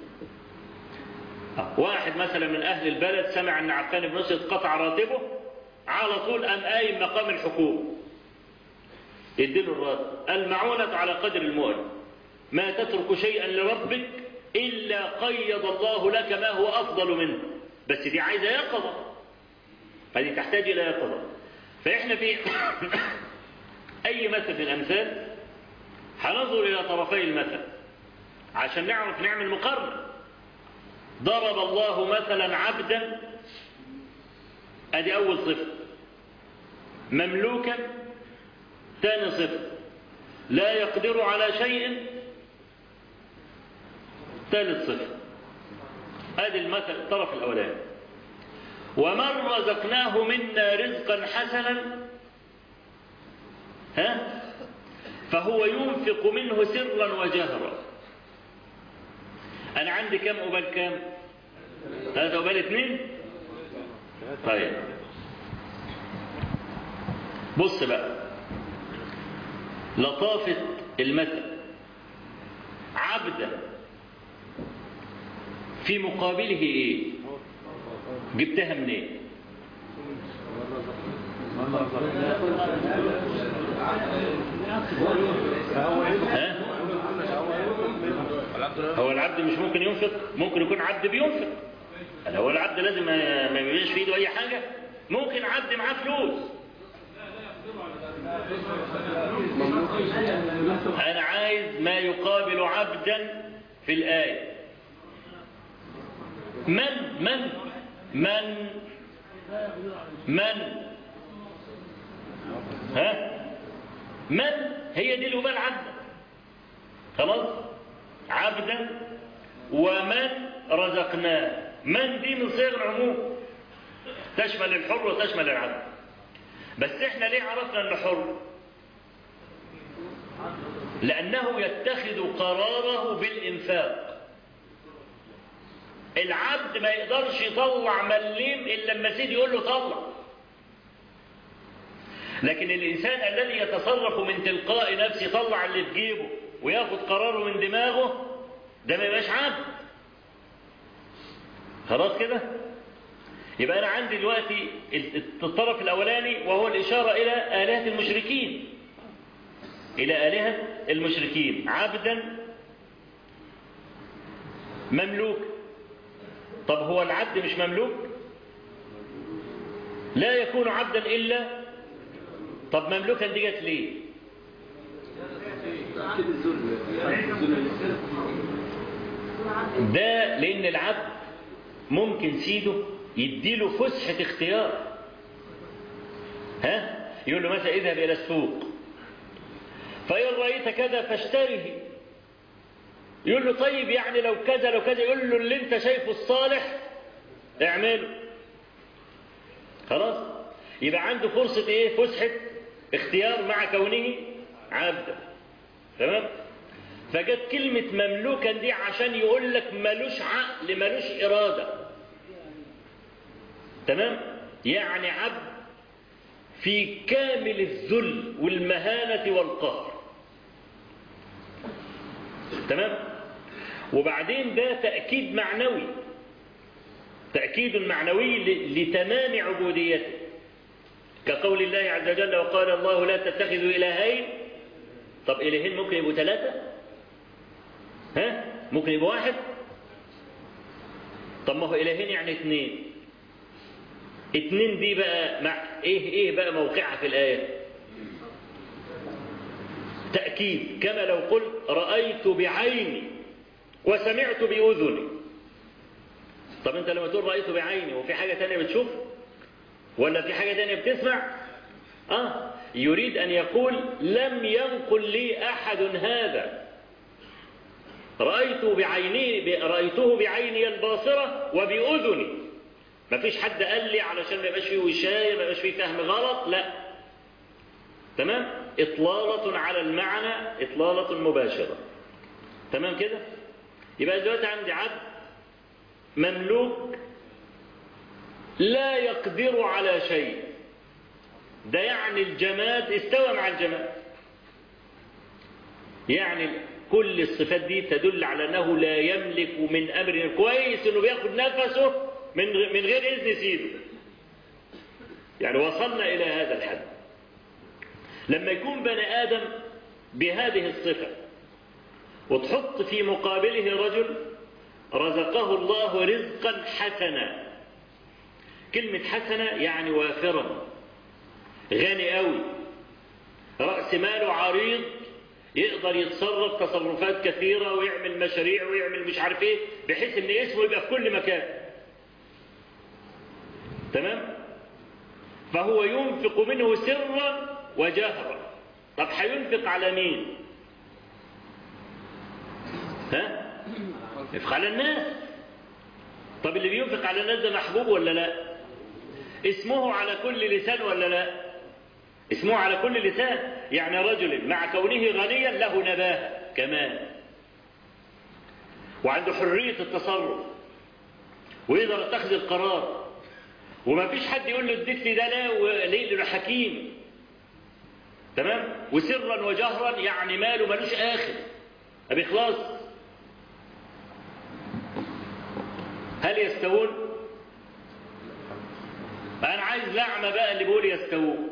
واحد مثلا من أهل البلد سمع أن عفان بن مسلم قطع راتبه، على طول قام قايم مقام الحكومة يديله الراتب. المعونة على قدر المؤن، ما تترك شيئا لربك إلا قيض الله لك ما هو أفضل منه، بس دي عايزة يقظة، هذه تحتاج إلى يقظة. فإحنا في أي مثل من الأمثال هننظر إلى طرفي المثل عشان نعرف نعمل مقارنة. ضرب الله مثلا عبدا، ادي اول صفة، مملوكا ثاني صفة، لا يقدر على شيء ثالث صفة. ادي المثل الطرف الاولاني. ومن رزقناه منا رزقا حسنا ها فهو ينفق منه سرا وجهرا. أنا عندي كم قبال كم؟ ثلاثة قبال اثنين؟ طيب بص بقى لطافة المثل. عبدا في مقابله ايه؟ جبتها منين؟ ها؟ هو العبد مش ممكن ينفق؟ ممكن يكون عبد بينفق. هو العبد لازم ما يبقاش في ايده اي حاجه؟ ممكن عبد معاه فلوس. انا عايز ما يقابل عبدا في الايه. من من من من ها من هي دي الوبال عبدا. خلاص، عبدا ومن رزقناه. من دي من صيغ العموم، تشمل الحر وتشمل العبد. بس احنا ليه عرفنا انه حر؟ لانه يتخذ قراره بالانفاق. العبد ما يقدرش يطلع مليم الا لما سيدي يقول له طلع. لكن الانسان الذي يتصرف من تلقاء نفسه يطلع اللي في جيبه وياخد قراره من دماغه، ده ما يبقاش عبد. خلاص كده؟ يبقى انا عندي دلوقتي الطرف الاولاني وهو الاشاره الى الهه المشركين، الى الهه المشركين. عبدا مملوك. طب هو العبد مش مملوك؟ لا يكون عبدا الا. طب مملوكا دي جت ليه؟ ده لان العبد ممكن سيده يديله فسحة اختيار. ها؟ يقول له مثلا اذهب الى السوق فإن رأيت كذا فاشتره. يقول له طيب يعني لو كذا لو كذا، يقول له اللي انت شايفه الصالح اعمله. خلاص، يبقى عنده فرصة ايه؟ فسحة اختيار مع كونه عبدا. تمام؟ فجت كلمة مملوكا دي عشان يقول لك ملوش عقل ملوش إرادة. تمام؟ يعني عبد في كامل الذل والمهانة والقهر. تمام؟ وبعدين ده تأكيد معنوي، تأكيد معنوي لتمام عبوديته، كقول الله عز وجل وقال الله لا تتخذوا إلهين. طب إلهين ممكن يبقوا ثلاثة؟ ها؟ ممكن يبقوا واحد؟ طب ما هو إلهين يعني اثنين. اثنين دي بقى مع ايه ايه بقى موقعها في الآية؟ تأكيد، كما لو قلت رأيت بعيني وسمعت بأذني. طب انت لما تقول رأيت بعيني وفي حاجة تانية بتشوف ولا في حاجة تانية بتسمع؟ اه يريد ان يقول لم ينقل لي احد هذا. رأيت بعيني رأيته بعيني الباصرة وبأذني. ما فيش حد قال لي علشان ما يبقاش فيه وشاية ما يبقاش فيه فهم غلط، لا. تمام؟ إطلالة على المعنى، إطلالة مباشرة. تمام كده؟ يبقى دلوقتي عندي عبد مملوك لا يقدر على شيء. ده يعني الجماد استوى مع الجماد. يعني كل الصفات دي تدل على أنه لا يملك من أمر. كويس أنه بياخد نفسه من من غير إذن سيده. يعني وصلنا إلى هذا الحد. لما يكون بني آدم بهذه الصفة وتحط في مقابله رجل رزقه الله رزقا حسنا. كلمة حسنة يعني وافرا، غني قوي، رأس ماله عريض، يقدر يتصرف تصرفات كثيرة ويعمل مشاريع ويعمل مش عارف ايه، بحيث ان اسمه يبقى في كل مكان. تمام؟ فهو ينفق منه سرا وجهرا. طب هينفق على مين؟ ها؟ ينفق على الناس. طب اللي بينفق على الناس ده محبوب ولا لا؟ اسمه على كل لسان ولا لا؟ اسمه على كل لسان. يعني رجل مع كونه غنيا له نباهة كمان، وعنده حرية التصرف ويقدر يتخذ القرار، وما فيش حد يقول له اديت لي ده لا وليه لانه حكيم. تمام؟ وسرا وجهرا يعني ماله ملوش آخر ما بيخلص. هل يستوون؟ أنا عايز لعمة بقى اللي بيقول يستوون.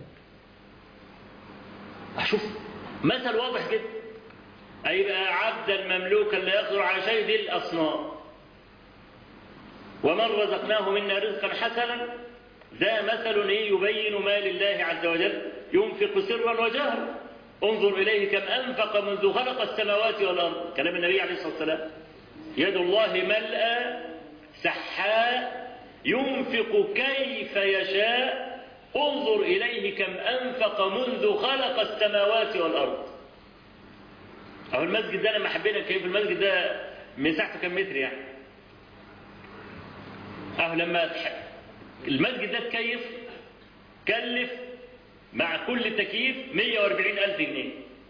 أشوف مثل واضح جدا. أيبقى عبدا مملوكا لا يقدر على شيء، دي الأصنام. ومن رزقناه منا رزقا حسنا، ده مثل إيه يبين ما لله عز وجل ينفق سرا وجهرا. انظر إليه كم أنفق منذ خلق السماوات والأرض، كلام النبي عليه الصلاة والسلام. يد الله ملأى سحاء ينفق كيف يشاء، انظر إليه كم أنفق منذ خلق السماوات والأرض. أهو المسجد ده لما حبينا كيف المسجد ده مساحته كم متر يعني؟ أهو لما المسجد ده تكيف كلف مع كل تكييف مئة وأربعين ألف جنيه.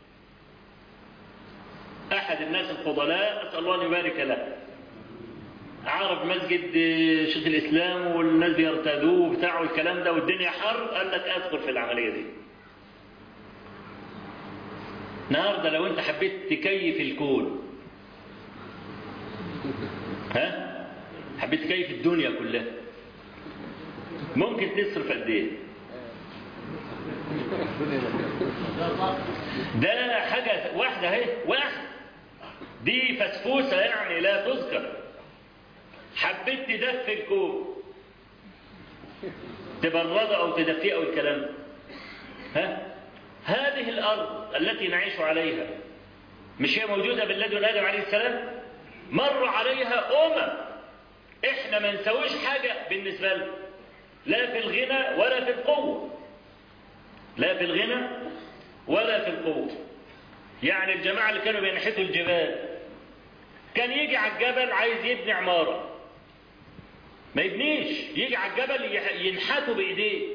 أحد الناس الفضلاء أسأل الله أن يبارك له عرف مسجد شيخ الإسلام والناس بيرتادوه وبتاعه الكلام ده والدنيا حر، قال لك أدخل في العملية دي. النهارده لو أنت حبيت تكيف الكون، ها؟ حبيت تكيف الدنيا كلها، ممكن تصرف قد إيه؟ ده حاجة واحدة اهي، واحد دي فسفوسة يعني لا تذكر. حبيت تدفي الكون، تبرده أو تدفيه أو الكلام ده، ها؟ هذه الأرض التي نعيش عليها مش هي موجودة بالذي آدم عليه السلام؟ مر عليها أمم إحنا ما نسويش حاجة بالنسبة له، لا في الغنى ولا في القوة، لا في الغنى ولا في القوة. يعني الجماعة اللي كانوا بينحتوا الجبال، كان يجي على الجبل عايز يبني عمارة ما يبنيش، يجي على الجبل ينحته بإيديه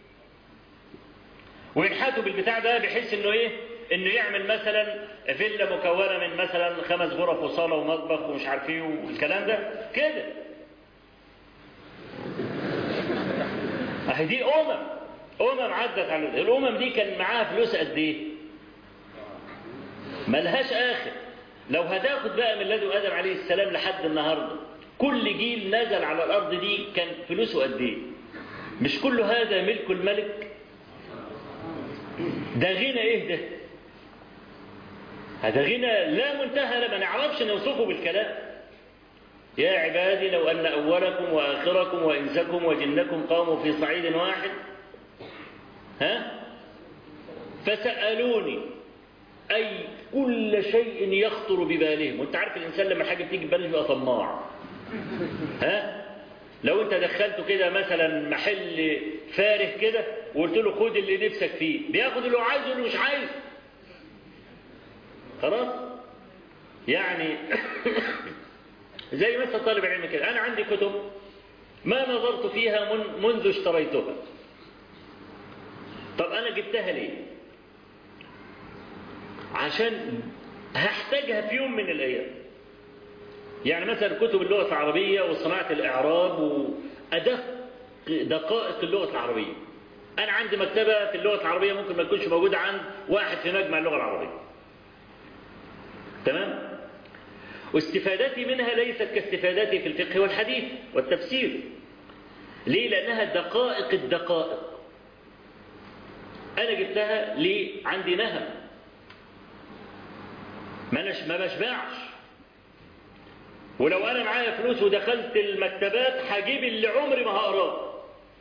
وينحته بالبتاع ده بحيث انه ايه، انه يعمل مثلا فيلا مكونة من مثلا خمس غرف وصالة ومطبخ ومش عارف ايه والكلام ده كده. اهي دي امم امم عدت على الامم دي، كان معاها فلوس قد ايه؟ ملهاش اخر. لو هتاخد بقى من لدن ادم عليه السلام لحد النهارده كل جيل نزل على الارض دي كان فلوسه قد ايه؟ مش كل هذا ملك الملك؟ ده غنى ايه ده؟ هذا غنى لا منتهى، ما نعرفش نوصفه بالكلام. يا عبادي لو ان اولكم واخركم وانسكم وجنكم قاموا في صعيد واحد ها فسألوني أي كل شيء يخطر ببالهم. وانت عارف الإنسان لما حاجة بتيجي بباله يبقى طماع. ها لو انت دخلته كده مثلا محل فارغ كده وقلت له خد اللي نفسك فيه، بياخد اللي هو عايزه واللي مش عايزه. خلاص يعني زي مثلا طالب العلم كده، أنا عندي كتب ما نظرت فيها من منذ اشتريتها. طب أنا جبتها ليه؟ عشان هحتاجها في يوم من الأيام. يعني مثلا كتب اللغة العربية وصناعة الإعراب وأدق دقائق اللغة العربية. أنا عندي مكتبة في اللغة العربية ممكن ما تكونش موجودة عند واحد في مجمع اللغة العربية. تمام؟ واستفادتي منها ليست كاستفادتي في الفقه والحديث والتفسير. ليه؟ لأنها دقائق الدقائق. أنا جبتها ليه؟ عندي نهم، ما بشبعش. ولو أنا معايا فلوس ودخلت المكتبات هجيب اللي عمري ما هقراه.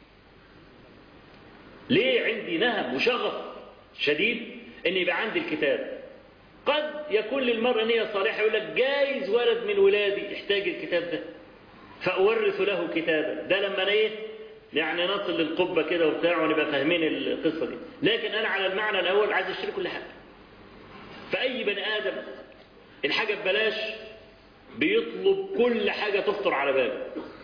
ليه؟ عندي نهم وشغف شديد إن يبقى عندي الكتاب. قد يكون للمرء نية صالحة يقول لك جايز ولد من ولادي يحتاج الكتاب ده فأورث له كتابا. ده لما أنا إيه يعني نصل للقبة كده وبتاع ونبقى فاهمين القصة دي. لكن أنا على المعنى الأول عايز أشتري كل حاجة. فأي بني آدم الحاجة ببلاش بيطلب كل حاجة تخطر على باله.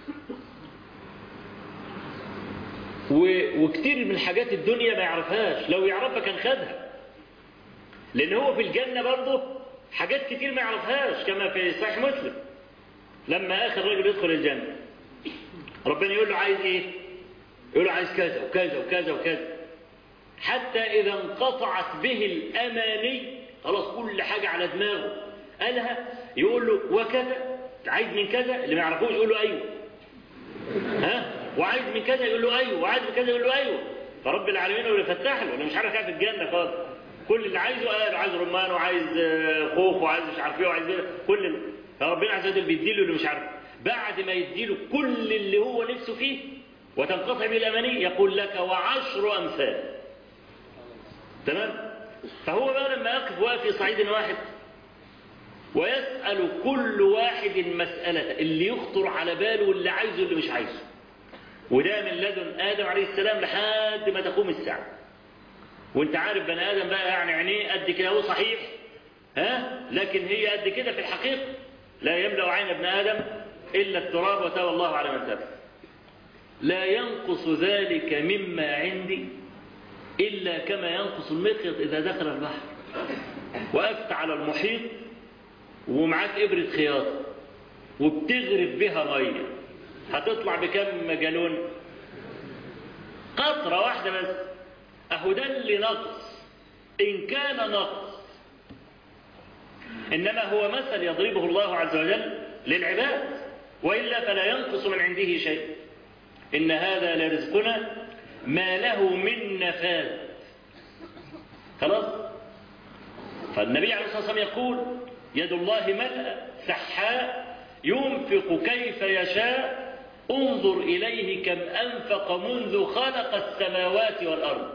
وكتير من حاجات الدنيا ما يعرفهاش، لو يعرفها كان خدها. لأن هو في الجنة برضه حاجات كتير ما يعرفهاش، كما في صحيح مسلم لما آخر رجل يدخل الجنة ربنا يقول له عايز إيه؟ يقول له عايز كذا وكذا وكذا وكذا، حتى إذا انقطعت به الأماني خلاص كل حاجة على دماغه قالها، يقول له وكذا عايز من كذا، اللي ما يعرفوش يقول له أيوه. ها وعايز من كذا يقول له ايوه، وعايز من كذا يقول له ايوه. فرب العالمين هو اللي فتح له، انا مش عارف قاعد في الجنه خالص. كل اللي عايزه قال، عايز رمان وعايز خوخ وعايز مش عارف ايه وعايز ايه، كل اللي. فربنا عز وجل بيديله اللي مش عارف. بعد ما يديله كل اللي هو نفسه فيه وتنقطع به الاماني يقول لك وعشر امثال. تمام؟ فهو بقى لما يقف واقف في صعيد واحد ويسأل كل واحد مسألة اللي يخطر على باله واللي عايزه واللي مش عايزه، وده من لدن آدم عليه السلام لحد ما تقوم الساعة. وانت عارف بني آدم بقى يعني عينيه قد كده هو صحيح، ها، لكن هي قد كده في الحقيقة. لا يملأ عين ابن آدم إلا التراب وتاب الله على من تاب. لا ينقص ذلك مما عندي إلا كما ينقص المخيط إذا دخل البحر. وقفت على المحيط ومعاك إبرة خياط وبتغرف بها مية، هتطلع بكم جالون؟ قطرة واحدة بس. أهو ده اللي نقص إن كان نقص، إنما هو مثل يضربه الله عز وجل للعباد، وإلا فلا ينقص من عنده شيء. إن هذا لرزقنا ما له من نفاذ. خلاص. فالنبي عليه الصلاة والسلام يقول يد الله ملأ سحاء ينفق كيف يشاء انظر إليه كم أنفق منذ خلق السماوات والأرض.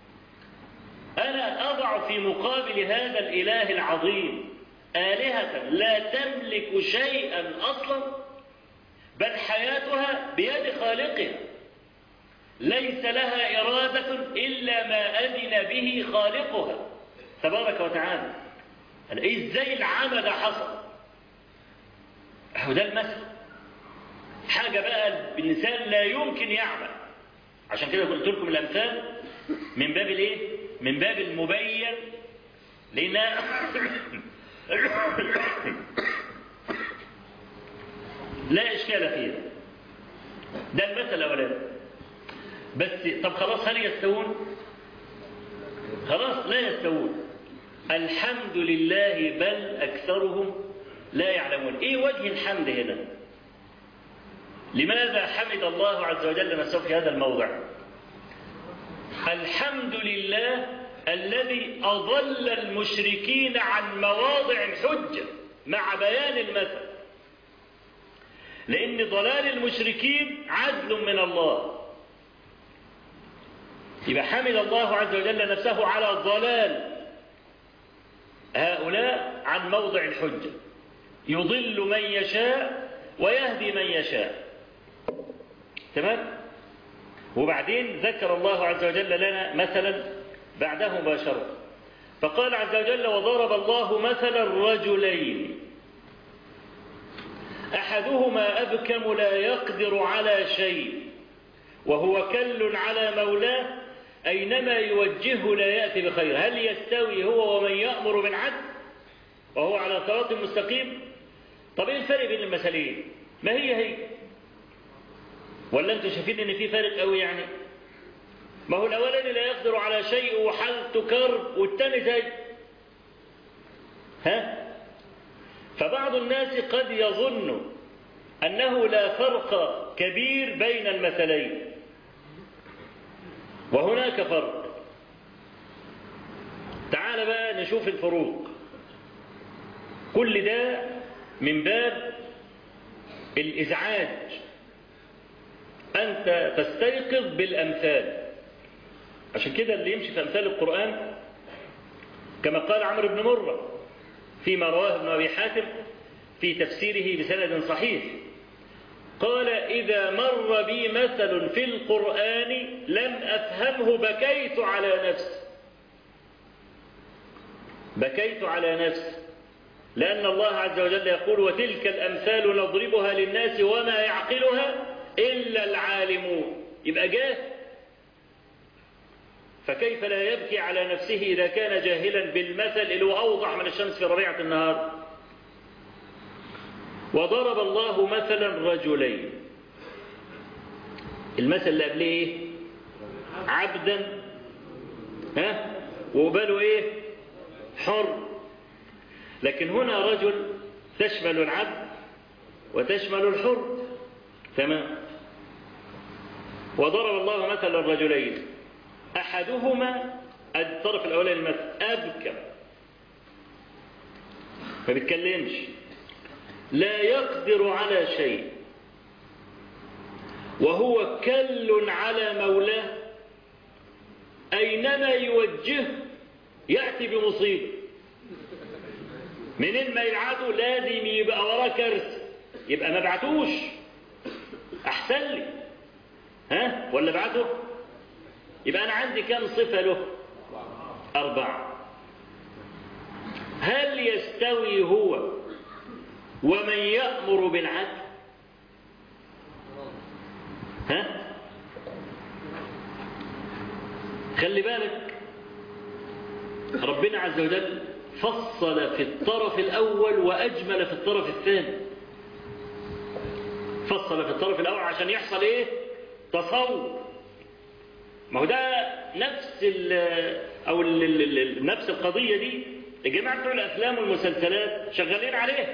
أنا أضع في مقابل هذا الإله العظيم آلهة لا تملك شيئا أصلا، بل حياتها بيد خالقها، ليس لها إرادة إلا ما أذن به خالقها تبارك وتعالى. إزاي العمى ده حصل؟ هو ده المثل. حاجة بقى الإنسان لا يمكن يعمل. عشان كده قلت لكم الأمثال من باب الإيه؟ من باب المبين، لأن لا إشكال فيه. ده المثل الأولاني. بس طب خلاص هل يستوون؟ خلاص لا يستوون. الحمد لله بل أكثرهم لا يعلمون. إيه وجه الحمد هنا؟ لماذا حمد الله عز وجل نفسه في هذا الموضع؟ الحمد لله الذي أضل المشركين عن مواضع الحجة مع بيان المثل. لأن ضلال المشركين عدل من الله. يبقى حمد الله عز وجل نفسه على ضلال هؤلاء عن موضع الحجة. يضل من يشاء ويهدي من يشاء. تمام؟ وبعدين ذكر الله عز وجل لنا مثلا بعده مباشرة، فقال عز وجل وضرب الله مثلا رجلين أحدهما أبكم لا يقدر على شيء وهو كل على مولاه أينما يوجهه لا يأتي بخير. هل يستوي هو ومن يأمر بالعدل وهو على صراط مستقيم؟ طب ايه الفرق بين المثلين؟ ما هي هي؟ ولا انتوا شايفين ان في فرق قوي يعني؟ ما هو الاولاني لا يقدر على شيء وحالته كرب، والثاني زي ها؟ فبعض الناس قد يظن انه لا فرق كبير بين المثلين، وهناك فرق. تعال بقى نشوف الفروق. كل ده من باب الإزعاج، أنت تستيقظ بالأمثال. عشان كده اللي يمشي في أمثال القرآن كما قال عمرو بن مرة فيما رواه ابن أبي حاتم في تفسيره بسند صحيح، قال إذا مر بي مثل في القرآن لم أفهمه بكيت على نفسي. بكيت على نفسي، لأن الله عز وجل يقول وتلك الأمثال نضربها للناس وما يعقلها إلا العالمون. يبقى جاه، فكيف لا يبكي على نفسه إذا كان جاهلا بالمثل اللي هو أوضح من الشمس في ربيعة النهار. وضرب الله مثلا رجلين. المثل اللي قبله ايه؟ عبدا، ها، وقبله ايه؟ حر. لكن هنا رجل تشمل العبد وتشمل الحر. تمام. وضرب الله مثلا الرجلين أحدهما الطرف الأولاني المثل أبكم ما بيتكلمش لا يقدر على شيء وهو كل على مولاه أينما يوجهه يأتي بمصيبة منين ما يبعته لازم يبقى وراه كارثة يبقى ما بعتوش أحسن لي ها ولا بعته يبقى أنا عندي كم صفة له أربعة هل يستوي هو ومن يأمر بالعدل ها خلي بالك ربنا عز وجل فصل في الطرف الأول وأجمل في الطرف الثاني فصل في الطرف الأول عشان يحصل إيه تصور ما هو ده نفس ال أو ال ال ال نفس القضية دي الجماعة بتوع الأفلام والمسلسلات شغالين عليها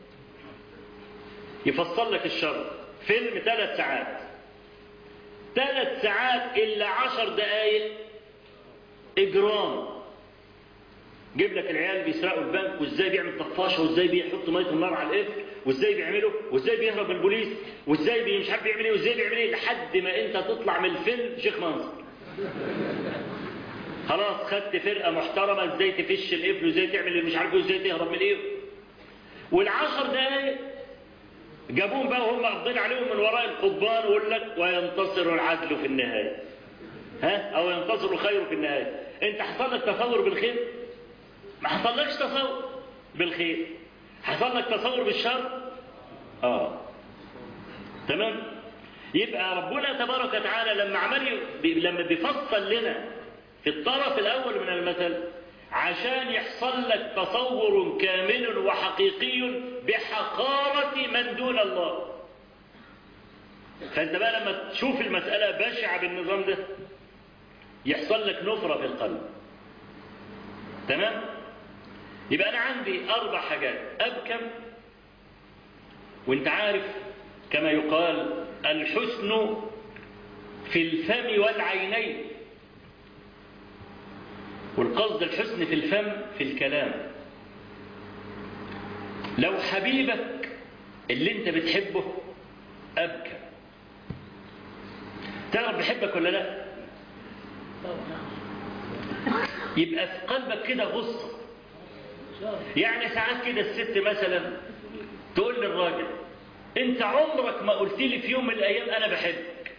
يفصل لك الشر فيلم ثلاث ساعات ثلاث ساعات إلا عشر دقايق إجرام جيب لك العيال بيسرقوا البنك وإزاي بيعمل طفاشة وإزاي بيحطوا مية النار على القفل وإزاي بيعملوا وإزاي بيهرب من البوليس وإزاي بي مش عارف بيعمل إيه وإزاي بيعمل إيه لحد ما أنت تطلع من الفيلم شيخ منصر خلاص خدت فرقة محترمة إزاي تفش القفل وإزاي تعمل اللي مش عارف وإزاي تهرب من إيه والعشر دقايق جابوهم بقى وهم قابضين عليهم من وراء القضبان ويقول لك وينتصر العدل في النهاية ها أو ينتصر الخير في النهاية أنت حصل لك تصور بالخير ما حصلكش تصور بالخير حصل لك تصور بالشر آه تمام يبقى ربنا تبارك وتعالى لما عمل لما بيفصل لنا في الطرف الأول من المثل عشان يحصل لك تصور كامل وحقيقي بحقارة من دون الله فأنت بقى لما تشوف المسألة بشعة بالنظام ده يحصل لك نفرة في القلب تمام يبقى أنا عندي أربع حاجات أبكم وانت عارف كما يقال الحسن في الفم والعينين والقصد الحسن في الفم في الكلام لو حبيبك اللي انت بتحبه أبكى تعرف بحبك ولا لا يبقى في قلبك كده غصة يعني ساعات كده الست مثلا تقول للراجل انت عمرك ما قلت لي في يوم من الايام انا بحبك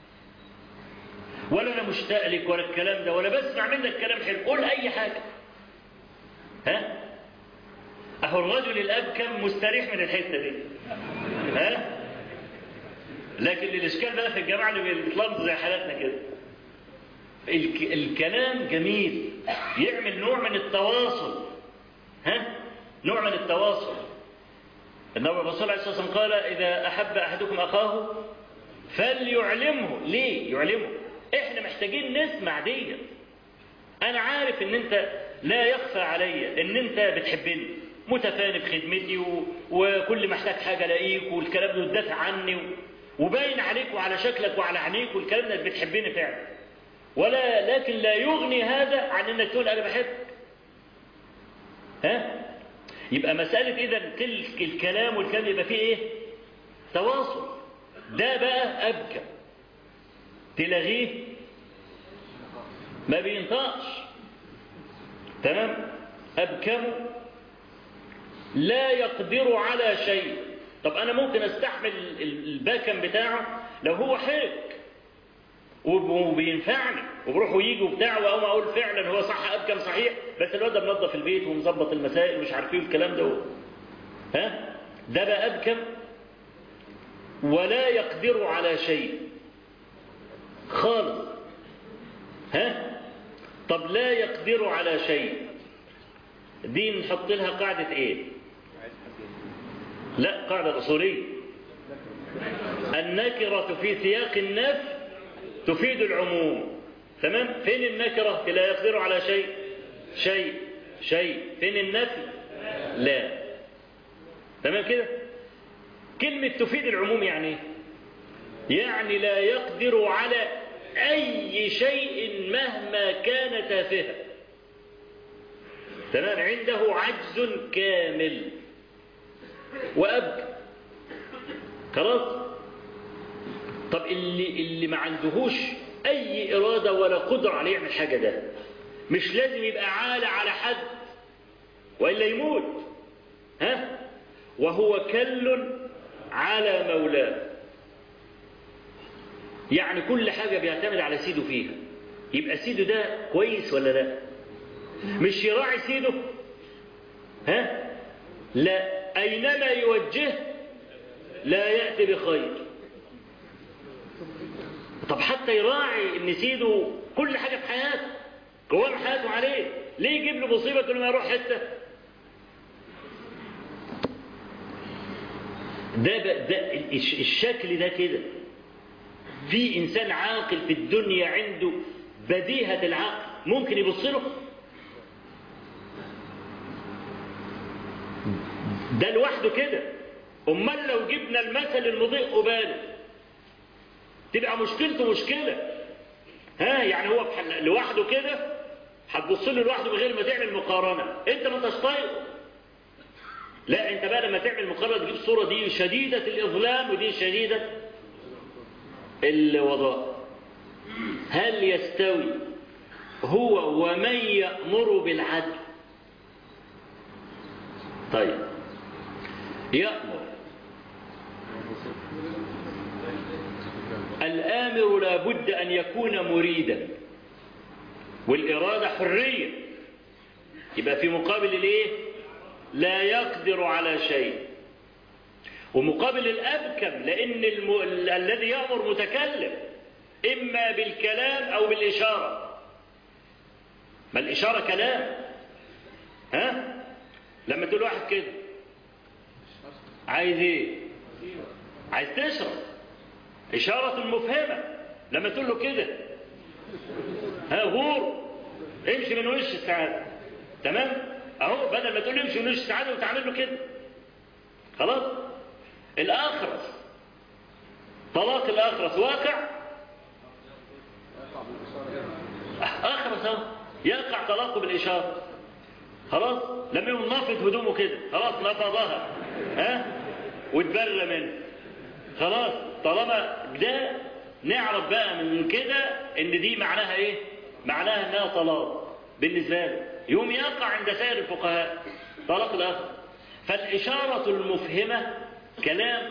ولا انا مشتاق لك ولا الكلام ده ولا بسمع منك كلام حلو قول اي حاجه ها اهو الرجل الابكم مستريح من الحته دي ها لكن الاشكال بقى في الجماعه اللي بيتلمضوا زي حالاتنا كده الك... الكلام جميل يعمل نوع من التواصل ها نوع من التواصل النبي الرسول عليه الصلاه والسلام قال اذا احب احدكم اخاه فليعلمه ليه يعلمه احنا محتاجين نسمع دي انا عارف ان انت لا يخفى علي ان انت بتحبني متفاني بخدمتي و... وكل ما احتاج حاجه الاقيك والكلام ده تدافع عني و... وباين عليك وعلى شكلك وعلى عينيك والكلام ده بتحبني فعلا ولا لكن لا يغني هذا عن انك تقول انا بحبك ها يبقى مساله اذا تلك الكلام والكلام يبقى فيه ايه تواصل ده بقى ابكى تلاغيه ما بينطقش تمام أبكم لا يقدر على شيء طب أنا ممكن أستحمل البكم بتاعه لو هو حرك وبينفعني وبروح ويجي وبتاعه وأقوم أقول فعلا هو صح أبكم صحيح بس الواد ده منظف البيت ومظبط المسائل ومش عارف ايه الكلام ده ها ده بقى أبكم ولا يقدر على شيء خالص ها طب لا يقدر على شيء دي نحط لها قاعدة ايه لا قاعدة أصولية النكرة في سياق النفي تفيد العموم تمام فين النكرة لا يقدر على شيء شيء شيء فين النفي لا تمام كده كلمة تفيد العموم يعني يعني لا يقدر على أي شيء مهما كان تافها. تمام، عنده عجز كامل وأبكى. خلاص. طب اللي اللي ما عندهوش أي إرادة ولا قدرة على يعمل حاجة، ده مش لازم يبقى عالة على حد وإلا يموت. ها؟ وهو كل على مولاه، يعني كل حاجة بيعتمد على سيده فيها. يبقى سيده ده كويس ولا لا؟ مش يراعي سيده؟ ها؟ لا، أينما يوجه لا يأتي بخير. طب حتى يراعي ان سيده كل حاجة في حياته، قوام حياته عليه، ليه يجيب له مصيبة كل ما يروح حتة؟ ده, ده الشكل ده كده. في إنسان عاقل في الدنيا عنده بديهة العقل ممكن يبص له؟ ده لوحده كده. أمال لو جبنا المثل المضيء قباله تبقى مشكلته مشكلة. ها؟ يعني هو لوحده كده هتبص له لوحده من غير ما تعمل مقارنة، أنت ما انتش طايقه. لا، أنت بقى لما تعمل مقارنة تجيب الصورة دي شديدة الإظلام ودي شديدة الوضاء. هل يستوي هو ومن يأمر بالعدل؟ طيب، يأمر، الآمر لا بد أن يكون مريدا، والإرادة حرية. يبقى في مقابل الإيه؟ لا يقدر على شيء. ومقابل الأبكم، لأن الم... الذي يأمر متكلم إما بالكلام أو بالإشارة. ما الإشارة كلام. ها؟ لما تقول واحد كده عايز إيه؟ عايز تشرب، إشارة مفهمة. لما تقول له كده ها غور، امشي من وش السعادة. تمام؟ أهو بدل ما تقول امشي من وش السعادة وتعمل له كده. خلاص؟ الآخرس، طلاق الآخرس واقع. آخرس أهو يقع طلاقه بالإشارة. خلاص؟ لما يقوم نافض هدومه كده، خلاص نفضها، ها؟ وتبرى منه. خلاص، طالما ده نعرف بقى من كده ان دي معناها ايه؟ معناها انها طلاق بالنسبه له. يوم يقع عند سائر الفقهاء طلاق الاخر. فالاشاره المفهمه كلام.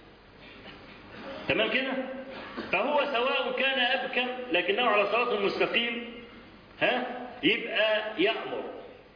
تمام كده؟ فهو سواء كان ابكم لكنه على صراط مستقيم، ها؟ يبقى يأمر.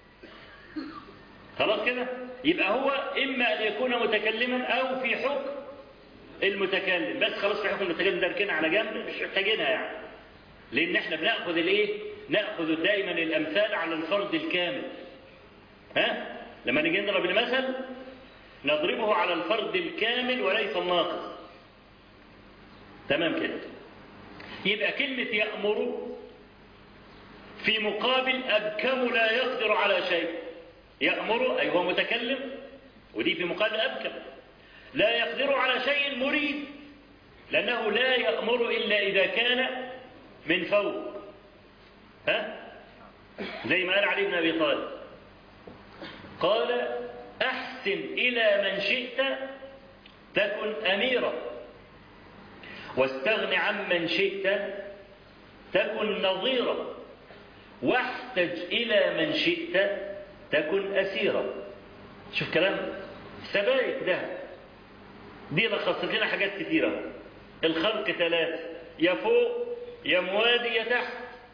خلاص كده؟ يبقى هو اما ان يكون متكلما او في حكم المتكلم. بس خلاص في حكم المتكلم ده ركنها على جنب، مش محتاجينها يعني. لان احنا بناخذ الايه؟ ناخذ دائما الامثال على الفرد الكامل. ها؟ لما نيجي نضرب المثل نضربه على الفرد الكامل وليس الناقص. تمام كده؟ يبقى كلمة يأمر في مقابل أبكم لا يقدر على شيء. يأمر أي هو متكلم، ودي في مقابل أبكم لا يقدر على شيء مريد، لأنه لا يأمر إلا إذا كان من فوق. ها؟ زي ما قال علي بن أبي طالب، قال أحسن إلى من شئت تكن أميرا، واستغن عمن شئت تكن نظيرا، واحتج إلى من شئت تكن أسيرا. شوف كلام سبايك ده. دي لخصت لنا حاجات كثيرة. الخلق ثلاث، يا فوق يا موادي يا تحت.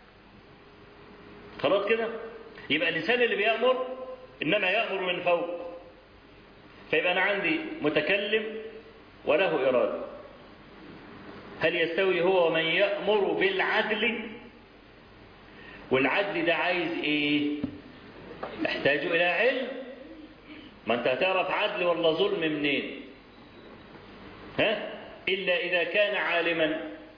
خلاص كده؟ يبقى اللسان اللي بيأمر إنما يأمر من فوق. فيبقى أنا عندي متكلم وله إرادة. هل يستوي هو ومن يأمر بالعدل؟ والعدل ده عايز إيه؟ يحتاج إلى علم. ما أنت هتعرف عدل ولا ظلم منين؟ ها؟ إلا إذا كان عالما.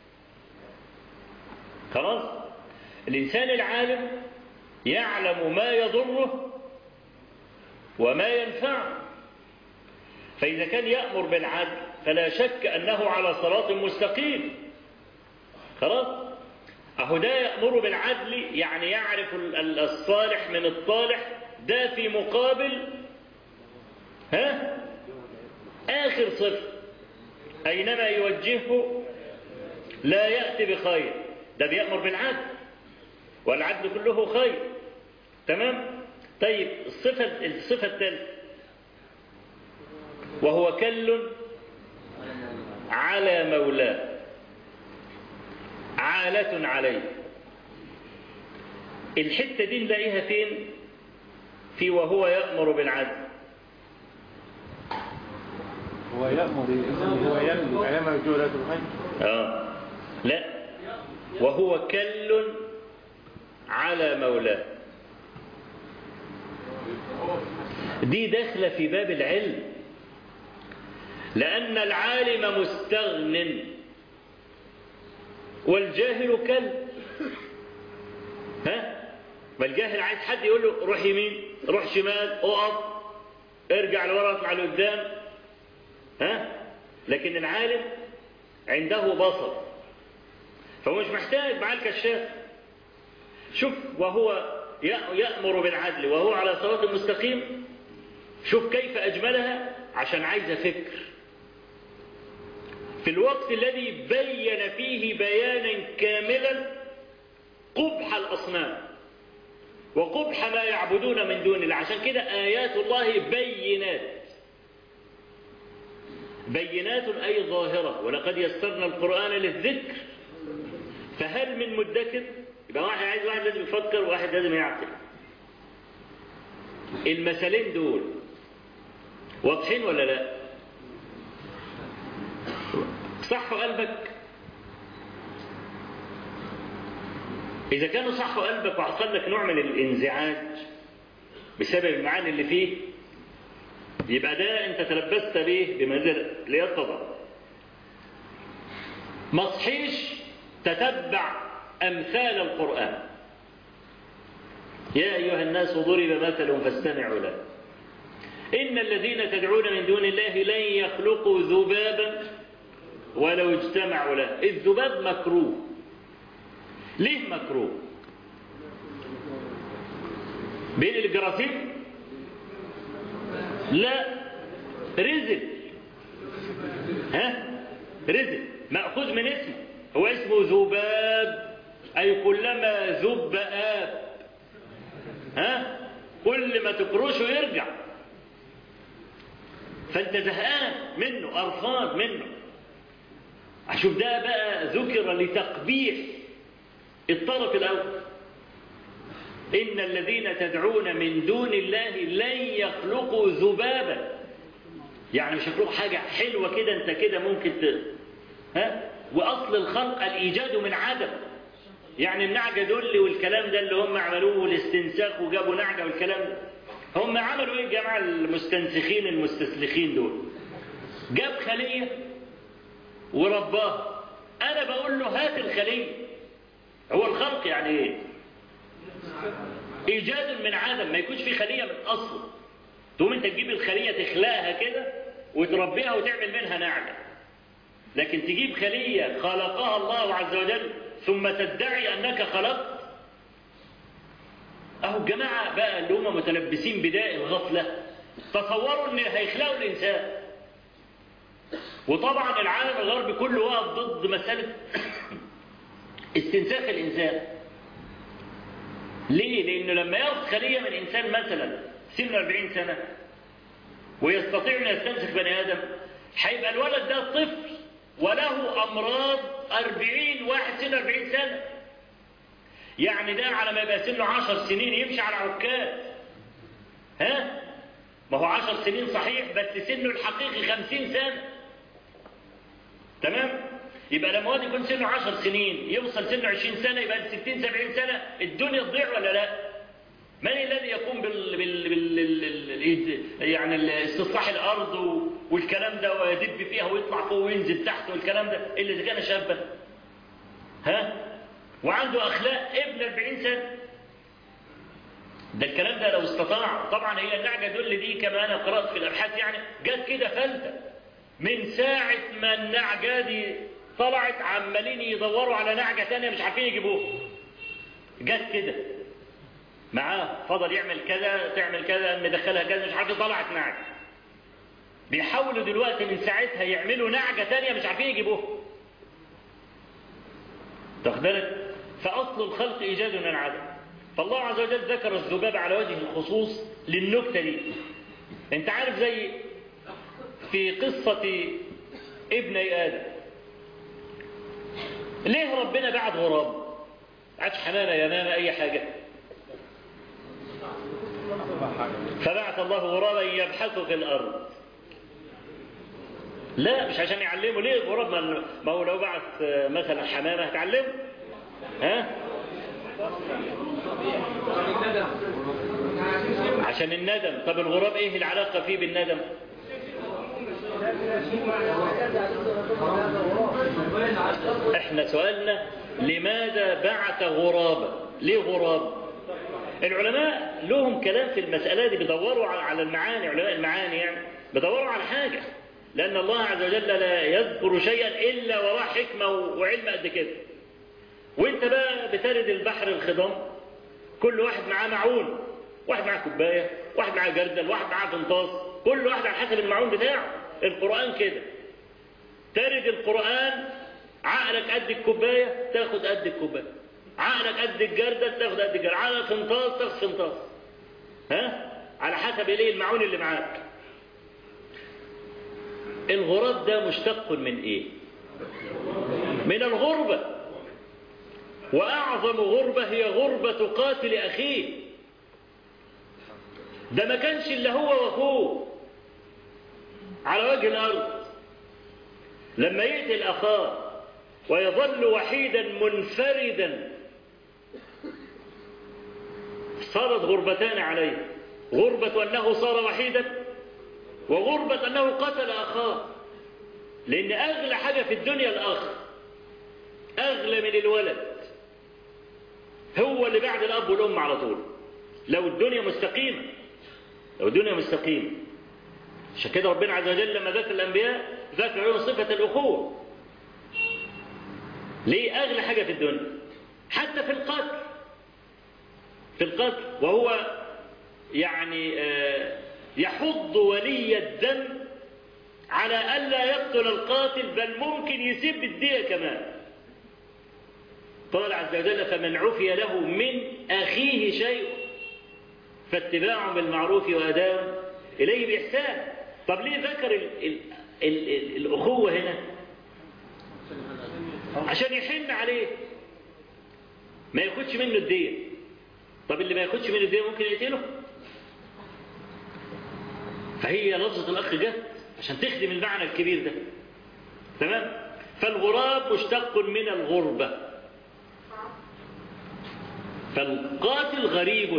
خلاص؟ الإنسان العالم يعلم ما يضره وما ينفعه. فإذا كان يأمر بالعدل فلا شك أنه على صراط مستقيم. خلاص؟ أهو ده يأمر بالعدل، يعني يعرف الصالح من الطالح، ده في مقابل ها آخر صفر أينما يوجهه لا يأتي بخير، ده بيأمر بالعدل، والعدل كله خير. تمام؟ طيب الصفة الصفة الثالثة، وهو كل على مولاه عالة عليه. الحتة دي نلاقيها فين؟ في وهو يأمر بالعدل. هو يأمر هو يملك أيام الجولة الخير. آه لا، وهو كل على مولاه، دي داخلة في باب العلم، لأن العالم مستغن والجاهل كل. ها؟ ما الجاهل عايز حد يقول له روح يمين، روح شمال، اقف، ارجع لورا، اطلع لقدام. ها؟ لكن العالم عنده بصر، فهو مش محتاج معاه الكشاف. شوف، وهو يأمر بالعدل وهو على صراط مستقيم، شوف كيف أجملها، عشان عايزة فكر. في الوقت الذي بين فيه بيانا كاملا قبح الأصنام وقبح ما يعبدون من دون الله. عشان كده آيات الله بينات، بينات أي ظاهرة، ولقد يسرنا القرآن للذكر فهل من مدكر. يبقى واحد عايز، واحد لازم يفكر، وواحد لازم يعقل. المثلين دول واضحين ولا لا؟ صحوا قلبك؟ إذا كانوا صحوا قلبك وحصل لك نوع من الانزعاج بسبب المعاني اللي فيه، يبقى ده أنت تلبست به بمنزلة اليقظة. ما صحيش، تتبع أمثال القرآن. يا أيها الناس ضرب مثل فاستمعوا له إن الذين تدعون من دون الله لن يخلقوا ذبابا ولو اجتمعوا له. الذباب مكروه. ليه مكروه؟ بين الجراثيم؟ لا، رزل. ها؟ رزل مأخوذ من اسمه، هو اسمه ذباب، أي كلما ذب آب. ها؟ كل ما تكرشه يرجع، فأنت زهقان منه، قرفان منه. أشوف ده بقى ذكر لتقبيح الطرف الأول. إن الذين تدعون من دون الله لن يخلقوا ذبابا، يعني مش هيخلقوا حاجة حلوة كده أنت كده ممكن ت... ها؟ وأصل الخلق الإيجاد من عدم. يعني النعجة دول والكلام ده اللي هم عملوه والاستنساخ وجابوا نعجة والكلام ده، هم عملوا إيه الجماعة المستنسخين المستسلخين دول؟ جاب خلية ورباها. أنا بقول له هات الخلية. هو الخلق يعني إيه؟ إيجاد من عدم، ما يكونش في خلية من أصل. تقوم أنت تجيب الخلية تخلقها كده وتربيها وتعمل منها نعجة. لكن تجيب خلية خلقها الله عز وجل ثم تدعي أنك خلقت. أهو الجماعة بقى اللي هم متلبسين بداء الغفلة تصوروا أن هيخلقوا الإنسان. وطبعا العالم الغربي كله واقف ضد مسألة استنساخ الإنسان. ليه؟ لأنه لما ياخد خلية من إنسان مثلا سنه أربعين سنة ويستطيع أن يستنسخ بني آدم، هيبقى الولد ده طفل وله أمراض أربعين، واحد سنه أربعين سنة. يعني ده على ما يبقى سنه عشر سنين يمشي على عكاز. ها؟ ما هو عشر سنين صحيح، بس سنه الحقيقي خمسين سنة. تمام؟ يبقى لما واحد يكون سنه عشر سنين يوصل سنه عشرين سنة، يبقى ستين سبعين سنة الدنيا تضيع ولا لا؟ من الذي يقوم بال, بال... بال... بال... يعني استصلاح الأرض والكلام ده ويدب فيها ويطلع فوق وينزل تحت والكلام ده إلا إذا كان شابا؟ ها؟ وعنده أخلاق ابن أربعين سنة. ده الكلام ده لو استطاع. طبعا هي النعجة دول دي كما أنا قرأت في الأبحاث يعني جت كده فلتة، من ساعة ما النعجة دي طلعت عمالين يدوروا على نعجة تانية مش عارفين يجيبوها. جت كده معاه فضل يعمل كذا تعمل كذا ندخلها كذا مش عارف طلعت نعجة. بيحاولوا دلوقتي من ساعتها يعملوا نعجة تانية مش عارفين يجيبوها. تاخد بالك؟ فأصل الخلق إيجاد من عدم. فالله عز وجل ذكر الذباب على وجه الخصوص للنكتة دي. انت عارف زي في قصة ابني آدم ليه ربنا بعت غراب؟ بعتش حمامة يمامة أي حاجة. فبعث الله غرابا يبحث في الأرض. لا مش عشان يعلمه. ليه الغراب؟ ما هو لو بعث مثلا حمامة هتعلمه. ها؟ عشان الندم. طب الغراب ايه العلاقة فيه بالندم؟ احنا سؤالنا لماذا بعث غرابا؟ ليه غراب؟ العلماء لهم كلام في المسألة دي بيدوروا على المعاني. علماء المعاني يعني بيدوروا على حاجة. لأن الله عز وجل لا يذكر شيئا إلا وراه حكمة وعلم قد كده. وانت بقى بترد البحر الخضم كل واحد معاه معون. واحد معاه كوباية، واحد معاه جردل، واحد معاه قنطاس، كل واحد على حسب المعون بتاعه. القرآن كده ترد القرآن عقلك قد الكوباية تاخد قد الكوباية، عقلك قد الجردل تاخد قد الجردل، عقلك قنطاس تاخد قنطاس. ها؟ على حسب ايه المعون اللي معاك. الغراب ده مشتق من ايه؟ من الغربة. وأعظم غربة هي غربة قاتل أخيه. ده ما كانش إلا هو وأخوه على وجه الأرض. لما يقتل أخاه ويظل وحيدا منفردا صارت غربتان عليه. غربة أنه صار وحيدا، وغربة أنه قتل أخاه. لأن أغلى حاجة في الدنيا الأخ، أغلى من الولد. هو اللي بعد الأب والأم على طول لو الدنيا مستقيمة. لو الدنيا مستقيمة. عشان كده ربنا عز وجل لما ذكر الأنبياء ذكر لهم صفة الأخوة. ليه؟ أغلى حاجة في الدنيا. حتى في القتل في القتل وهو يعني يحض ولي الدم على ألا يقتل القاتل، بل ممكن يسيب الدية كمان. قال عز وجل فمن عفي له من أخيه شيء فاتباع بالمعروف وأداء إليه بإحسان. طب ليه ذكر ال ال ال ال الأخوة هنا؟ عشان يحن عليه ما ياخدش منه الدية. طب اللي ما ياخدش منه الدية ممكن يقتله. فهي لفظة الأخ جت عشان تخدم المعنى الكبير ده. تمام؟ فالغراب مشتق من الغربة. فالقاتل غريب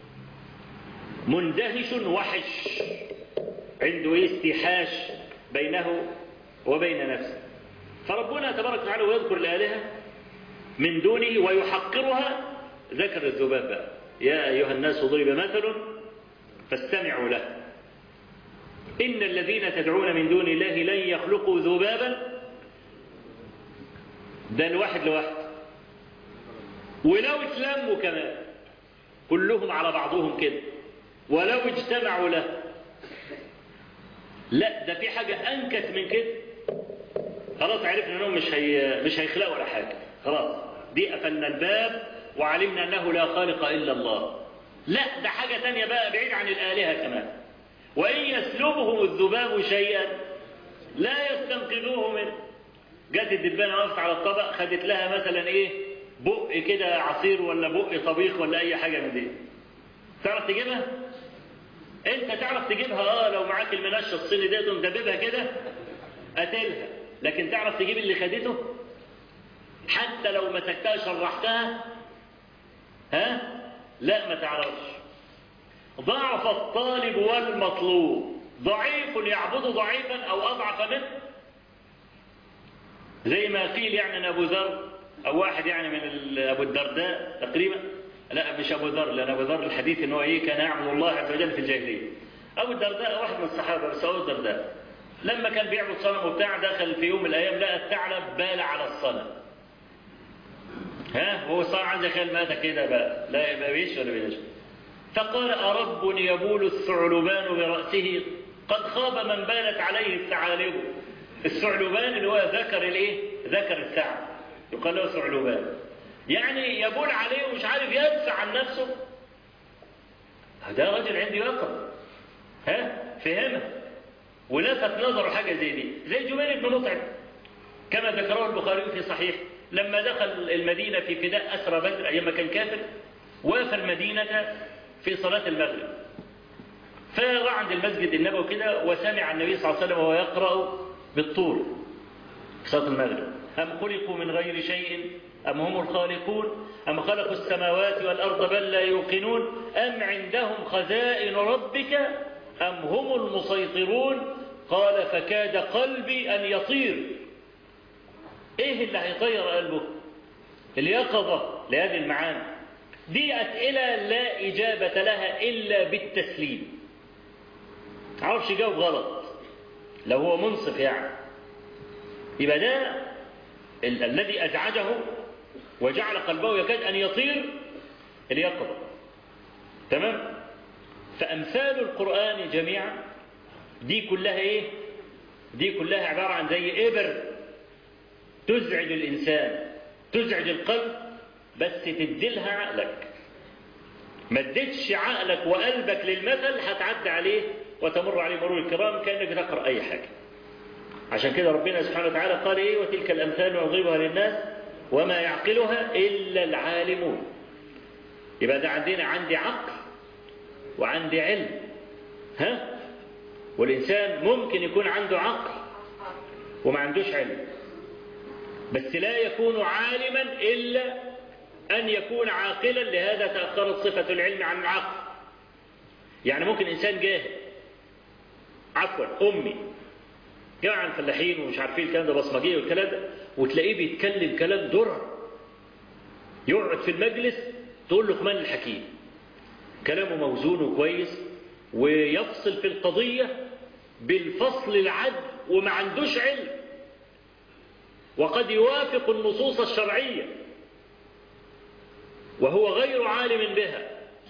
مندهش وحش عنده استيحاش بينه وبين نفسه. فربنا تبارك وتعالى ويذكر الآلهة من دونه ويحقرها. ذكر الذباب بقى يا أيها الناس ضرب مثل فاستمعوا له إن الذين تدعون من دون الله لن يخلقوا ذبابا. ده الواحد لواحد. ولو اتلموا كمان كلهم على بعضهم كده ولو اجتمعوا له. لا ده في حاجة أنكت من كده. خلاص عرفنا أنهم مش هي مش هيخلقوا ولا حاجة. خلاص دي قفلنا الباب وعلمنا أنه لا خالق إلا الله. لا ده حاجة تانية بقى بعيد عن الآلهة كمان. وإن يسلبهم الذباب شيئا لا يستنقذوه منه. جت الدبانة وقفت على الطبق خدت لها مثلا إيه بق كده عصير ولا بق طبيخ ولا أي حاجة من دي. تعرف تجيبها؟ أنت تعرف تجيبها آه لو معاك المنشة الصيني دي تقوم دببها كده قتلها. لكن تعرف تجيب اللي خدته؟ حتى لو مسكتها شرحتها ها؟ لا ما تعرفش. ضعف الطالب والمطلوب. ضعيف يعبد ضعيفا أو أضعف منه. زي ما قيل يعني أن أبو ذر أو واحد يعني من أبو الدرداء تقريبا. لا مش أبو ذر لأن أبو ذر الحديث أنه إيه كان يعبد الله عز وجل في الجاهلية. أبو الدرداء واحد من الصحابة بس أبو الدرداء لما كان بيعبد صنم وبتاع دخل في يوم من الأيام لقى الثعلب بال على الصنم. ها هو الصنم عايز يخيل ماذا كده بقى، لا يبقى بيش ولا بيش. فقال أرب يبول الثعلبان برأسه قد خاب من بالت عليه الثعالب. الثعلبان اللي هو ذكر الايه؟ ذكر الثعلب، يقال له ثعلبان، يعني يبول عليه ومش عارف يدفع عن نفسه. ده رجل عنده يقظة، ها فهمها ولفت نظره حاجة زي دي، زي جبير بن مطعم كما ذكره البخاري في صحيح، لما دخل المدينة في فداء أسرى بدر أيام كان كافر، وافى المدينة في صلاة المغرب، فراح عند المسجد النبوي كده وسمع النبي صلى الله عليه وسلم وهو يقرأ بالطول في صلاة المغرب: أم خلقوا من غير شيء أم هم الخالقون أم خلقوا السماوات والأرض بل لا يوقنون أم عندهم خزائن ربك أم هم المسيطرون. قال فكاد قلبي أن يطير. إيه اللي هيطير قلبه؟ اليقظة لهذه المعاني دي. أسئلة لا إجابة لها إلا بالتسليم. عارفش يجاوب غلط لو هو منصف يعني. يبقى ده ال الذي أزعجه وجعل قلبه يكاد أن يطير اليقظة. تمام؟ فأمثال القرآن جميعا دي كلها إيه؟ دي كلها عبارة عن زي إبر تزعج الإنسان، تزعج القلب، بس تديلها عقلك. ما اديتش عقلك وقلبك للمثل هتعدي عليه وتمر عليه مرور الكرام كأنك تقرأ أي حاجة. عشان كده ربنا سبحانه وتعالى قال إيه؟ وتلك الأمثال نضربها للناس وما يعقلها إلا العالمون. يبقى ده عندنا عندي عقل وعندي علم، ها؟ والإنسان ممكن يكون عنده عقل وما عندوش علم، بس لا يكون عالما إلا أن يكون عاقلا. لهذا تأخرت صفة العلم عن العقل. يعني ممكن إنسان جاهل، عفوا أمي، جاء عن فلاحين ومش عارفين الكلام ده بصمجيه والكلام ده، وتلاقيه بيتكلم كلام درر، يقعد في المجلس تقول له لقمان الحكيم، كلامه موزون وكويس ويفصل في القضية بالفصل العدل وما عندوش علم، وقد يوافق النصوص الشرعية وهو غير عالم بها،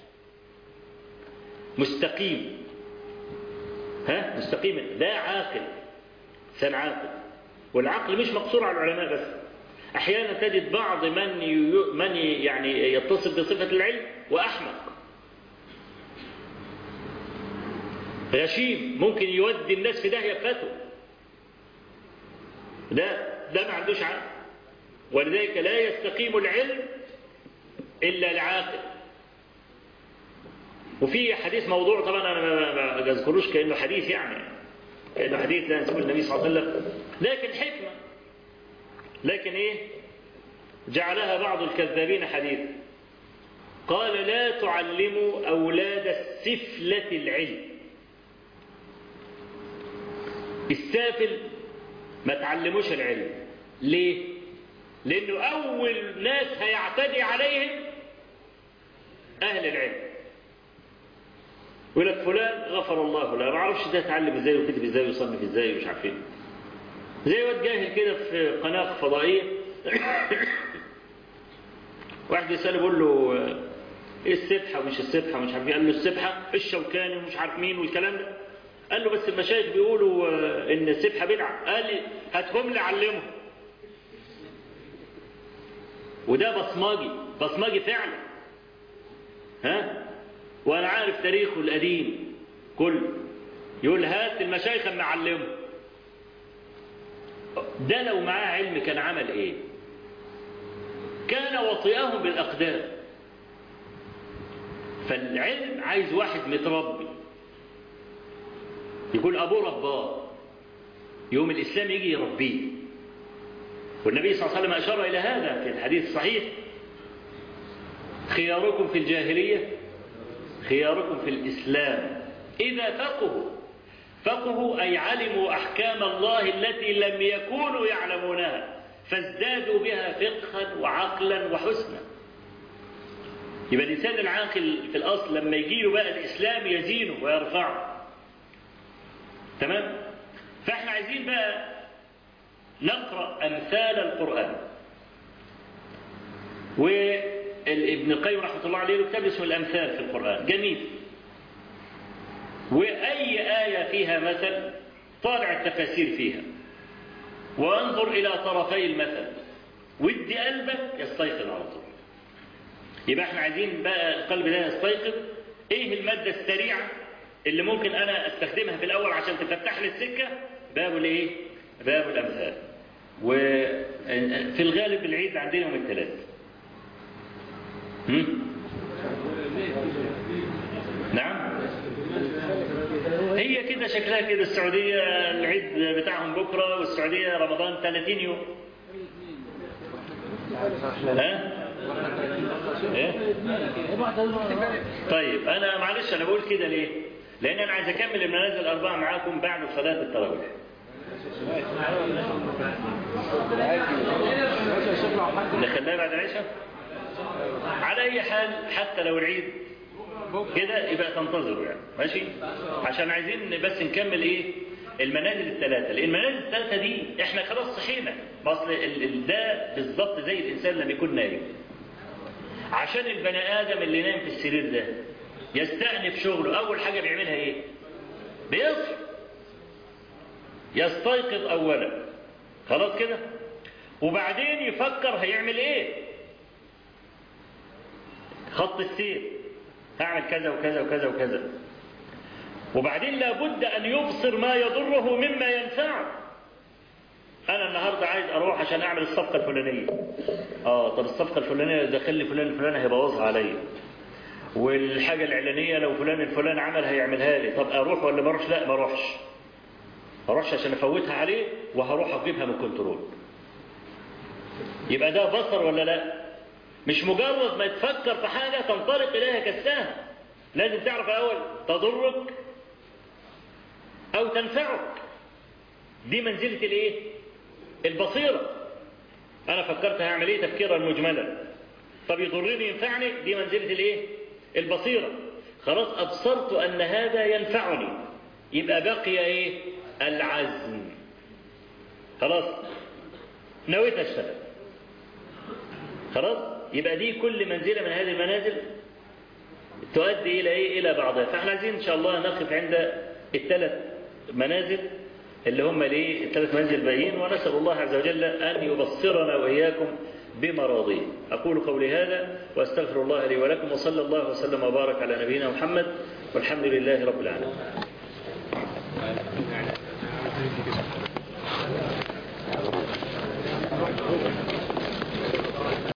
مستقيم، ها مستقيم، ده عاقل، إنسان عاقل. والعقل مش مقصور على العلماء بس، أحيانا تجد بعض من من يعني يتصف بصفة العلم وأحمق غشيم، ممكن يودي الناس في داهية بفتوى، ده ده ما عندوش عقل. ولذلك لا يستقيم العلم إلا العاقل. وفي حديث موضوع طبعا أنا ما أذكروش كأنه حديث، يعني كأنه حديث لا ينسبه النبي صلى الله عليه وسلم، لكن حكمة، لكن إيه جعلها بعض الكذابين حديث. قال لا تعلموا أولاد السفلة العلم. السافل ما تعلموش العلم. ليه؟ لأنه أول ناس هيعتدي عليهم أهل العلم. يقول لك فلان غفر الله له، ما اعرفش ده اتعلم ازاي وكتب ازاي ويصنف ازاي ومش عارفين، زي واد جاهل كده في قناة فضائية واحد يسأله بيقول له ايه السبحة ومش السبحة ومش عارف ايه، قال له السبحة الشوكاني ومش عارف مين والكلام ده. قال له بس المشايخ بيقولوا ان السبحة بدعة. قال لي هاتهم لي علمهم. وده بصماجي، بصماجي فعلا، ها، وانا عارف تاريخه القديم كله. يقول هات المشايخ اما اعلمه. ده لو معاه علم كان عمل ايه؟ كان وطئهم بالاقدام. فالعلم عايز واحد متربي، يقول ابوه رباه، يوم الاسلام يجي يربيه. والنبي صلى الله عليه وسلم اشار الى هذا في الحديث الصحيح: خياركم في الجاهليه خياركم في الإسلام إذا فقهوا. فقهوا أي علموا أحكام الله التي لم يكونوا يعلمونها فازدادوا بها فقها وعقلا وحسنا. يبقى الإنسان العاقل في الأصل لما يجيله بقى الإسلام يزينه ويرفعه. تمام؟ فاحنا عايزين بقى نقرأ أمثال القرآن. وابن القيم رحمة الله عليه كتاب اسمه الأمثال في القرآن جميل. وأي آية فيها مثل طالع التفاسير فيها وانظر إلى طرفي المثل ودي قلبك يستيقظ على طول. يبقى احنا عايزين بقى القلب ده يستيقظ. ايه المادة السريعة اللي ممكن انا استخدمها في الاول عشان تفتح لي السكة؟ باب الايه؟ باب الامثال. وفي الغالب العيد عندنا يوم الثلاث. نعم هي كده شكلها كده. السعودية العيد بتاعهم بكرة والسعودية رمضان ثلاثين يوم. ها؟ إيه؟ طيب أنا معلش أنا بقول كده ليه؟ لأن أنا عايز أكمل المنازل الأربعة معاكم بعد صلاة التراويح. نخليها بعد العشاء؟ على أي حال حتى لو العيد كده يبقى تنتظروا يعني ماشي، عشان عايزين بس نكمل ايه المنازل الثلاثه. لان المنازل الثلاثه دي احنا خلاص صحينا. اصل ده بالظبط زي الانسان لما يكون نايم. عشان البني ادم اللي نايم في السرير ده يستأنف شغله اول حاجه بيعملها ايه؟ بيصحى يستيقظ اولا خلاص كده، وبعدين يفكر هيعمل ايه. خط السير هعمل كذا وكذا وكذا وكذا، وبعدين لابد أن يبصر ما يضره مما ينفعه. أنا النهاردة عايز أروح عشان أعمل الصفقة الفلانية. آه طب الصفقة الفلانية دخل لي فلان الفلاني هيبوظها عليا، والحاجة الإعلانية لو فلان الفلان عمل هيعملها لي. طب أروح ولا ما أروحش؟ لا ما أروحش. ما أروحش عشان أفوتها عليه وهروح أجيبها من كنترول. يبقى ده بصر ولا لا؟ مش مجرد ما تفكر في حاجة تنطلق إليها كالسهم. لازم تعرف الأول تضرك أو تنفعك. دي منزلة الإيه؟ البصيرة. أنا فكرت هعمل إيه تفكيرا مجملا، طب يضرني ينفعني، دي منزلة الإيه؟ البصيرة. خلاص أبصرت أن هذا ينفعني، يبقى بقي إيه؟ العزم. خلاص نويت أشتغل. خلاص يبقى دي كل منزلة من هذه المنازل تؤدي إلى إيه؟ إلى بعضها. فإحنا عايزين إن شاء الله نقف عند الثلاث منازل اللي هم ليه الثلاث منازل الباقيين، ونسأل الله عز وجل أن يبصرنا وإياكم بمراضيه. أقول قولي هذا وأستغفر الله لي ولكم، وصلى الله وسلم وبارك على نبينا محمد، والحمد لله رب العالمين.